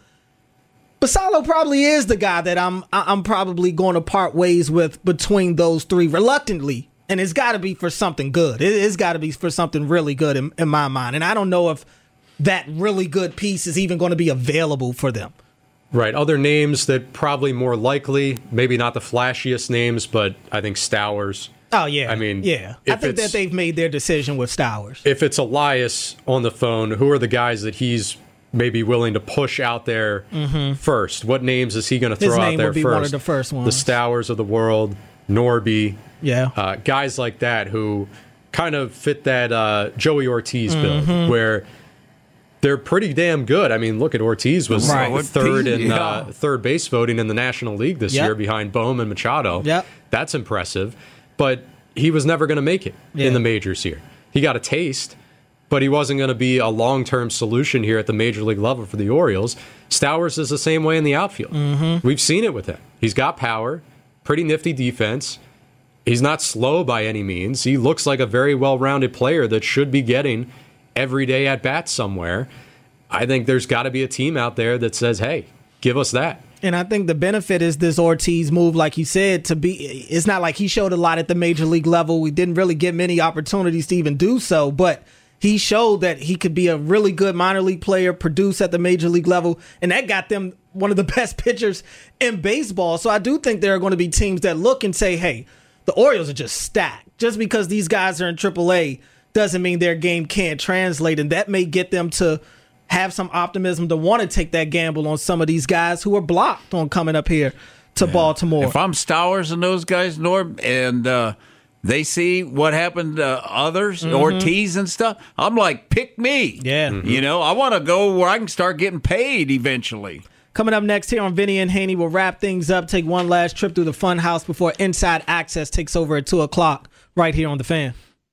Basayo probably is the guy that I'm I'm probably going to part ways with between those three reluctantly. And it's got to be for something good. It, it's got to be for something really good in, in my mind. And I don't know if that really good piece is even going to be available for them. Right. Other names that probably more likely, maybe not the flashiest names, but I think Stowers. Oh, yeah. I mean, yeah. I if think it's- that they've made their decision with Stowers. If it's Elias on the phone, who are the guys that he's maybe willing to push out there first? What names is he going to His throw out name there would be first? one of the first ones. The Stowers of the world, Norby. Yeah. Uh, guys like that who kind of fit that uh, Joey Ortiz build, Mhm. where they're pretty damn good. I mean, look at Ortiz was Right. third in Yeah. uh, third base voting in the National League this Yep. year behind Bohm and Machado. Yep. That's impressive. But he was never going to make it Yeah. in the majors here. He got a taste, but he wasn't going to be a long-term solution here at the major league level for the Orioles. Stowers is the same way in the outfield. Mm-hmm. We've seen it with him. He's got power, pretty nifty defense. He's not slow by any means. He looks like a very well-rounded player that should be getting every day at bat somewhere. I think there's got to be a team out there that says, hey, give us that. And I think the benefit is this Ortiz move, like you said, to be, it's not like he showed a lot at the major league level. We didn't really get many opportunities to even do so, but he showed that he could be a really good minor league player, produce at the major league level, and that got them one of the best pitchers in baseball. So I do think there are going to be teams that look and say, hey, the Orioles are just stacked. Just because these guys are in triple A doesn't mean their game can't translate, and that may get them to have some optimism to want to take that gamble on some of these guys who are blocked on coming up here to Baltimore. If I'm Stowers and those guys, Norm, and uh, they see what happened to others, Mhm. Ortiz and stuff, I'm like, pick me. Yeah. You know, I want to go where I can start getting paid eventually. Coming up next here on Vinny and Haney, we'll wrap things up, take one last trip through the fun house before Inside Access takes over at two o'clock right here on The Fan.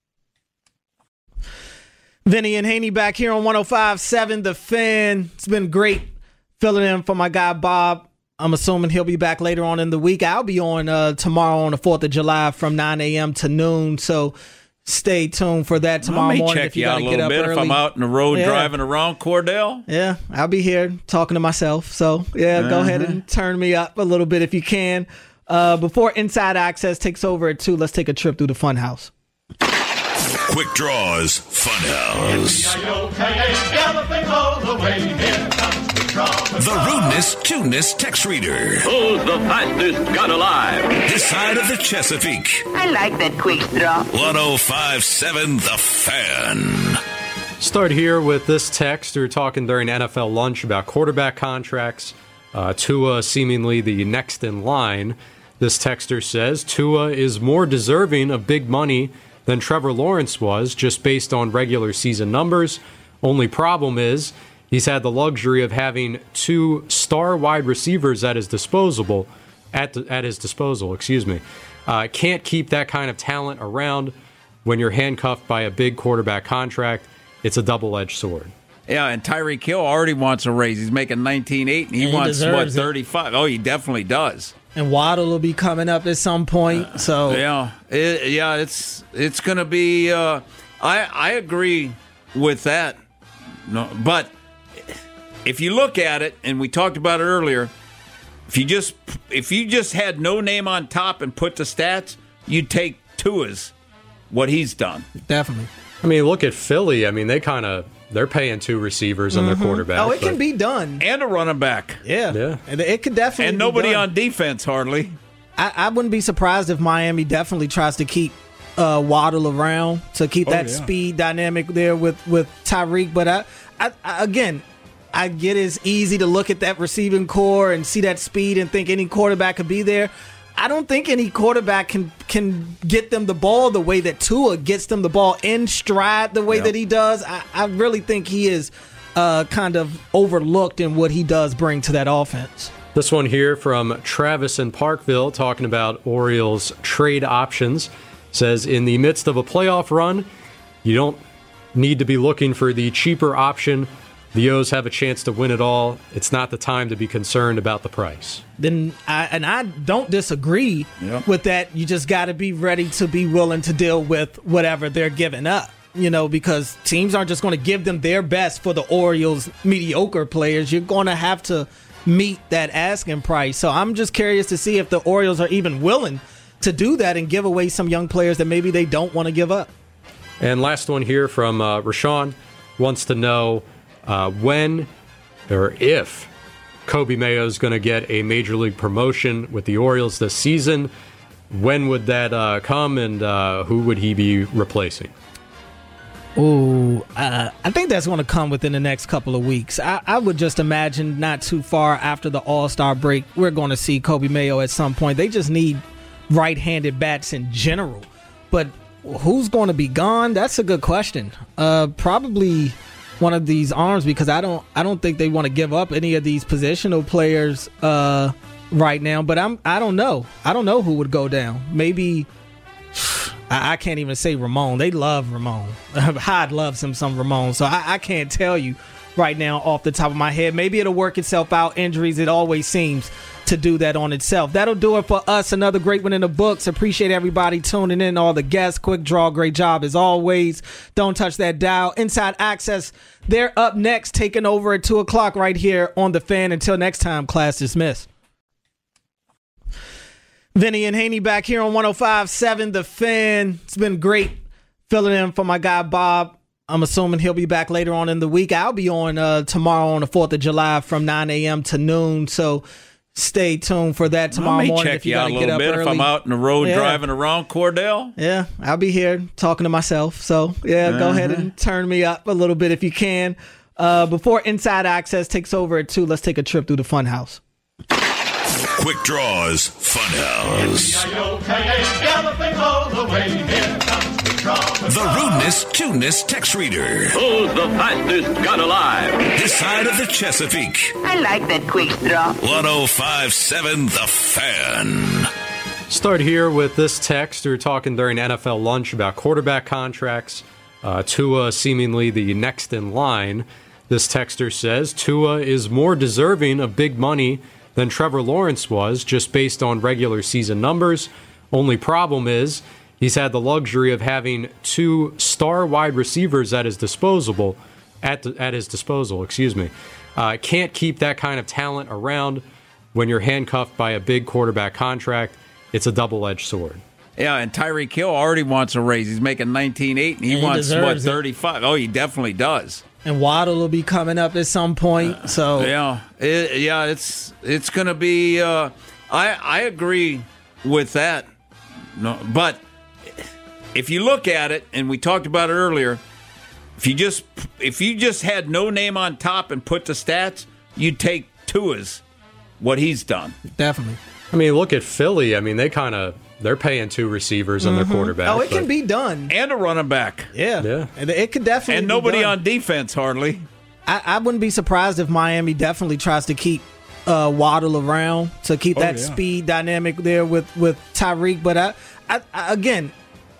Vinny and Haney back here on one oh five point seven The Fan. It's been great filling in for my guy Bob. I'm assuming he'll be back later on in the week. I'll be on uh, tomorrow on the fourth of July from nine a.m. to noon, so stay tuned for that tomorrow I may morning. check if you you out gotta a get little up bit early. if I'm out in the road Yeah. driving around Cordell. Yeah, I'll be here talking to myself. So, yeah, go ahead Uh-huh. and turn me up a little bit if you can. Uh, before Inside Access takes over at two, let's take a trip through the Funhouse. Quick Draws Funhouse. The rudeness, tuneness text reader. Who's the fastest gun alive? This side of the Chesapeake. I like that quick draw. one oh five point seven The Fan. Start here with this text. We were talking during N F L lunch about quarterback contracts. Uh, Tua seemingly the next in line. This texter says Tua is more deserving of big money than Trevor Lawrence was, just based on regular season numbers. Only problem is he's had the luxury of having two star wide receivers at his disposal. At the, at his disposal, excuse me. Uh, can't keep that kind of talent around. when you're handcuffed by a big quarterback contract, it's a double-edged sword. Yeah, and Tyreek Hill already wants a raise. He's making nineteen eight, and he, And he wants, what, deserves it. thirty-five? Oh, he definitely does. And Waddle will be coming up at some point. So Yeah, it, yeah, it's it's going to be uh, – I, I agree with that. No, but if you look at it, and we talked about it earlier, if you just if you just had no name on top and put the stats, you'd take Tua's, what he's done. Definitely. I mean, look at Philly. I mean, they kind of they're paying two receivers on Mhm. their quarterback. Oh, it but- can be done. And a running back. Yeah. Yeah. And it could definitely And be nobody done. on defense, hardly. I, I wouldn't be surprised if Miami definitely tries to keep uh, Waddle around to keep Oh, that yeah. speed dynamic there with, with Tyreek. But I, I, I, again, I get it's easy to look at that receiving core and see that speed and think any quarterback could be there. I don't think any quarterback can can get them the ball the way that Tua gets them the ball in stride the way Yep. that he does. I, I really think he is uh, kind of overlooked in what he does bring to that offense. This one here from Travis in Parkville talking about Orioles trade options says, in the midst of a playoff run, you don't need to be looking for the cheaper option. The O's have a chance to win it all. It's not the time to be concerned about the price. Then I and I don't disagree Yep. with that. You just got to be ready to be willing to deal with whatever they're giving up. You know, because teams aren't just going to give them their best for the Orioles' mediocre players. You're going to have to meet that asking price. So I'm just curious to see if the Orioles are even willing to do that and give away some young players that maybe they don't want to give up. And last one here from uh, Rashawn wants to know uh, when or if Kobe Mayo is going to get a major league promotion with the Orioles this season. When would that uh, come, and uh, who would he be replacing? Ooh, uh, I think that's going to come within the next couple of weeks. I, I would just imagine not too far after the All-Star break, we're going to see Kobe Mayo at some point. They just need right-handed bats in general. But who's going to be gone? That's a good question. Uh, probably one of these arms, because I don't I don't think they want to give up any of these positional players uh, right now. But I'm I don't know. I don't know who would go down. Maybe I, I can't even say Ramon. They love Ramon. Hyde loves him some Ramon. So I, I can't tell you right now off the top of my head. Maybe it'll work itself out. Injuries, it always seems to do that on itself. That'll do it for us. Another great one in the books. Appreciate everybody tuning in, all the guests. Quick Draw, great job as always. Don't touch that dial. Inside Access, they're up next, taking over at two o'clock right here on The Fan. Until next time, class dismissed. Vinny and Haney back here on one oh five point seven The Fan. It's been great filling in for my guy Bob. I'm assuming he'll be back later on in the week. I'll be on uh, tomorrow on the fourth of July from nine a.m. to noon. So stay tuned for that tomorrow I may morning. check if you you out gotta a get little up bit early. if I'm out in the road Yeah. driving around Cordell. Yeah, I'll be here talking to myself. So, yeah, go ahead Uh-huh. and turn me up a little bit if you can. Uh, before Inside Access takes over at two, let's take a trip through the Funhouse. Quick Draws Funhouse. The Rudeness Tuneness Text Reader. Who's the fastest gun alive? This side of the Chesapeake. I like that quick draw. one oh five point seven The Fan. Start here with this text. We were talking during N F L lunch about quarterback contracts. Uh, Tua seemingly the next in line. This texter says Tua is more deserving of big money than Trevor Lawrence was, just based on regular season numbers. Only problem is he's had the luxury of having two star wide receivers at his disposable, at the, at his disposal. Excuse me. Uh, can't keep that kind of talent around when you're handcuffed by a big quarterback contract. It's a double-edged sword. Yeah, and Tyreek Hill already wants a raise. He's making nineteen eight, and he, And he wants, what, deserves it. thirty-five? Oh, he definitely does. And Waddle will be coming up at some point. So Yeah, it, yeah, it's it's going to be. Uh, I I agree with that. No, but if you look at it, and we talked about it earlier, if you just if you just had no name on top and put the stats, you'd take Tua's, what he's done. definitely. I mean, look at Philly. I mean, they kind of they're paying two receivers on their quarterback. Oh, it but- can be done. And a running back. Yeah. Yeah. And it could definitely And be nobody done. on defense, hardly. I, I wouldn't be surprised if Miami definitely tries to keep uh, Waddle around to keep Oh, that yeah. speed dynamic there with, with Tyreek. But I, I, I, again,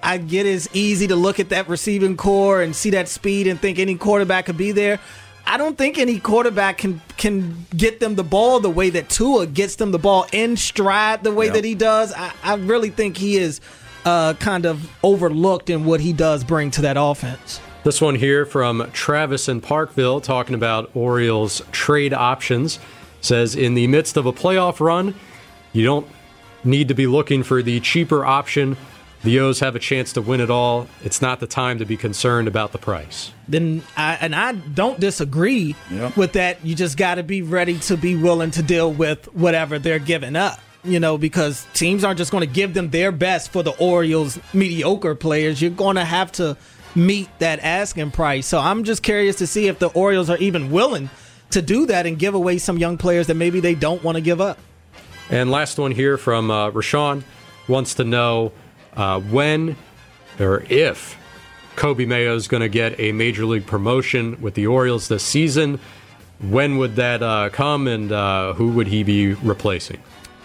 I get it's easy to look at that receiving core and see that speed and think any quarterback could be there. I don't think any quarterback can can get them the ball the way that Tua gets them the ball in stride the way yep. that he does. I, I really think he is uh, kind of overlooked in what he does bring to that offense. This one here from Travis in Parkville talking about Orioles trade options. Says, in the midst of a playoff run, you don't need to be looking for the cheaper option. The O's have a chance to win it all. It's not the time to be concerned about the price. Then, I, and I don't disagree yep. with that. You just got to be ready to be willing to deal with whatever they're giving up. You know, because teams aren't just going to give them their best for the Orioles' mediocre players. You're going to have to meet that asking price. So I'm just curious to see if the Orioles are even willing to do that and give away some young players that maybe they don't want to give up. And last one here from uh, Rashawn wants to know uh, when or if Coby Mayo is going to get a major league promotion with the Orioles this season. When would that uh, come, and uh, who would he be replacing?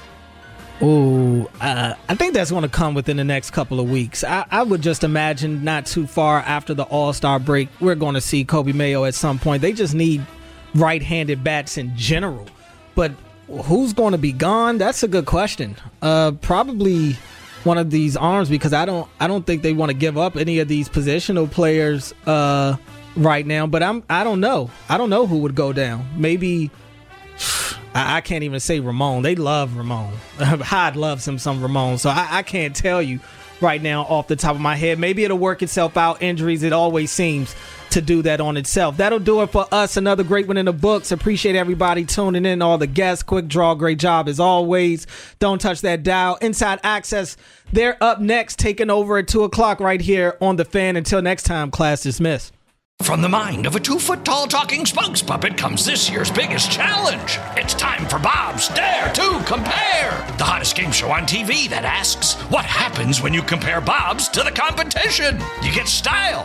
Oh, uh, I think that's going to come within the next couple of weeks. I, I would just imagine not too far after the All-Star break, we're going to see Coby Mayo at some point. They just need right-handed bats in general. But who's going to be gone? That's a good question. Uh, probably one of these arms, because I don't I don't think they want to give up any of these positional players uh, right now. But I'm I don't know. I don't know who would go down. Maybe I, I can't even say Ramon. They love Ramon. Hyde loves him some Ramon. So I, I can't tell you right now off the top of my head. Maybe it'll work itself out. Injuries, it always seems to do that on itself. That'll do it for us. Another great one in the books. Appreciate everybody tuning in, all the guests. Quick Draw, great job as always. Don't touch that dial. Inside Access, they're up next, taking over at two o'clock right here on The Fan. Until next time, class dismissed. From the mind of a two-foot-tall talking spokes puppet comes this year's biggest challenge. It's time for Bob's Dare to Compare, the hottest game show on T V that asks, what happens when you compare Bob's to the competition? You get style.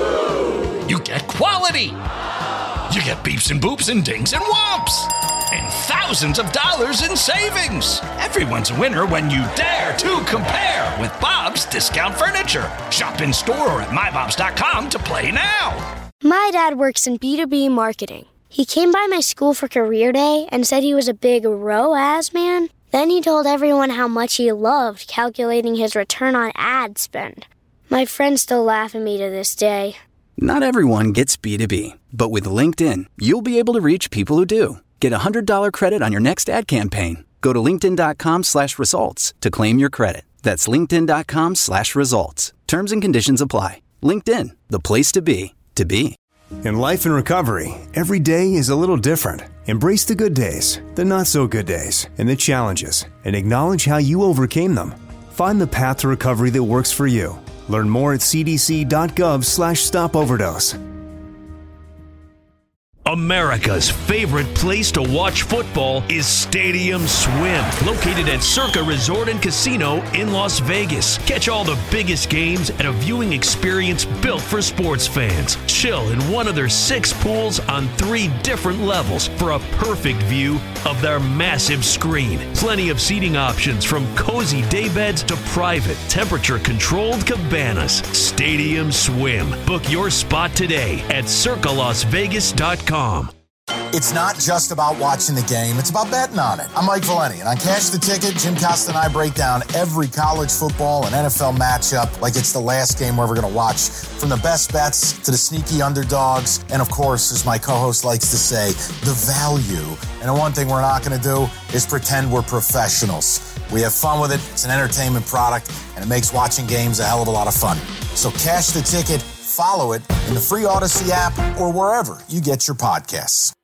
You get quality. You get beeps and boops and dings and whomps. And thousands of dollars in savings. Everyone's a winner when you dare to compare with Bob's Discount Furniture. Shop in store or at my bobs dot com to play now. My dad works in B two B marketing. He came by my school for career day and said he was a big R O A S man. Then he told everyone how much he loved calculating his return on ad spend. My friends still laugh at me to this day. Not everyone gets B two B, but with LinkedIn, you'll be able to reach people who do. Get a one hundred dollars credit on your next ad campaign. Go to linkedin.com slash results to claim your credit. That's linkedin.com slash results. Terms and conditions apply. LinkedIn, the place to be, to be. In life and recovery, every day is a little different. Embrace the good days, the not so good days, and the challenges, and acknowledge how you overcame them. Find the path to recovery that works for you. Learn more at cdc.gov slash stop overdose. America's favorite place to watch football is Stadium Swim, located at Circa Resort and Casino in Las Vegas. Catch all the biggest games at a viewing experience built for sports fans. Chill in one of their six pools on three different levels for a perfect view of their massive screen. Plenty of seating options from cozy daybeds to private, temperature-controlled cabanas. Stadium Swim. Book your spot today at circa las vegas dot com. It's not just about watching the game, it's about betting on it. I'm Mike Valeni, and on Cash the Ticket, Jim Costa and I break down every college football and N F L matchup like it's the last game we're ever going to watch. From the best bets to the sneaky underdogs, and of course, as my co-host likes to say, the value. And the one thing we're not going to do is pretend we're professionals. We have fun with it, it's an entertainment product, and it makes watching games a hell of a lot of fun. So Cash the Ticket, follow it in the free Odyssey app or wherever you get your podcasts.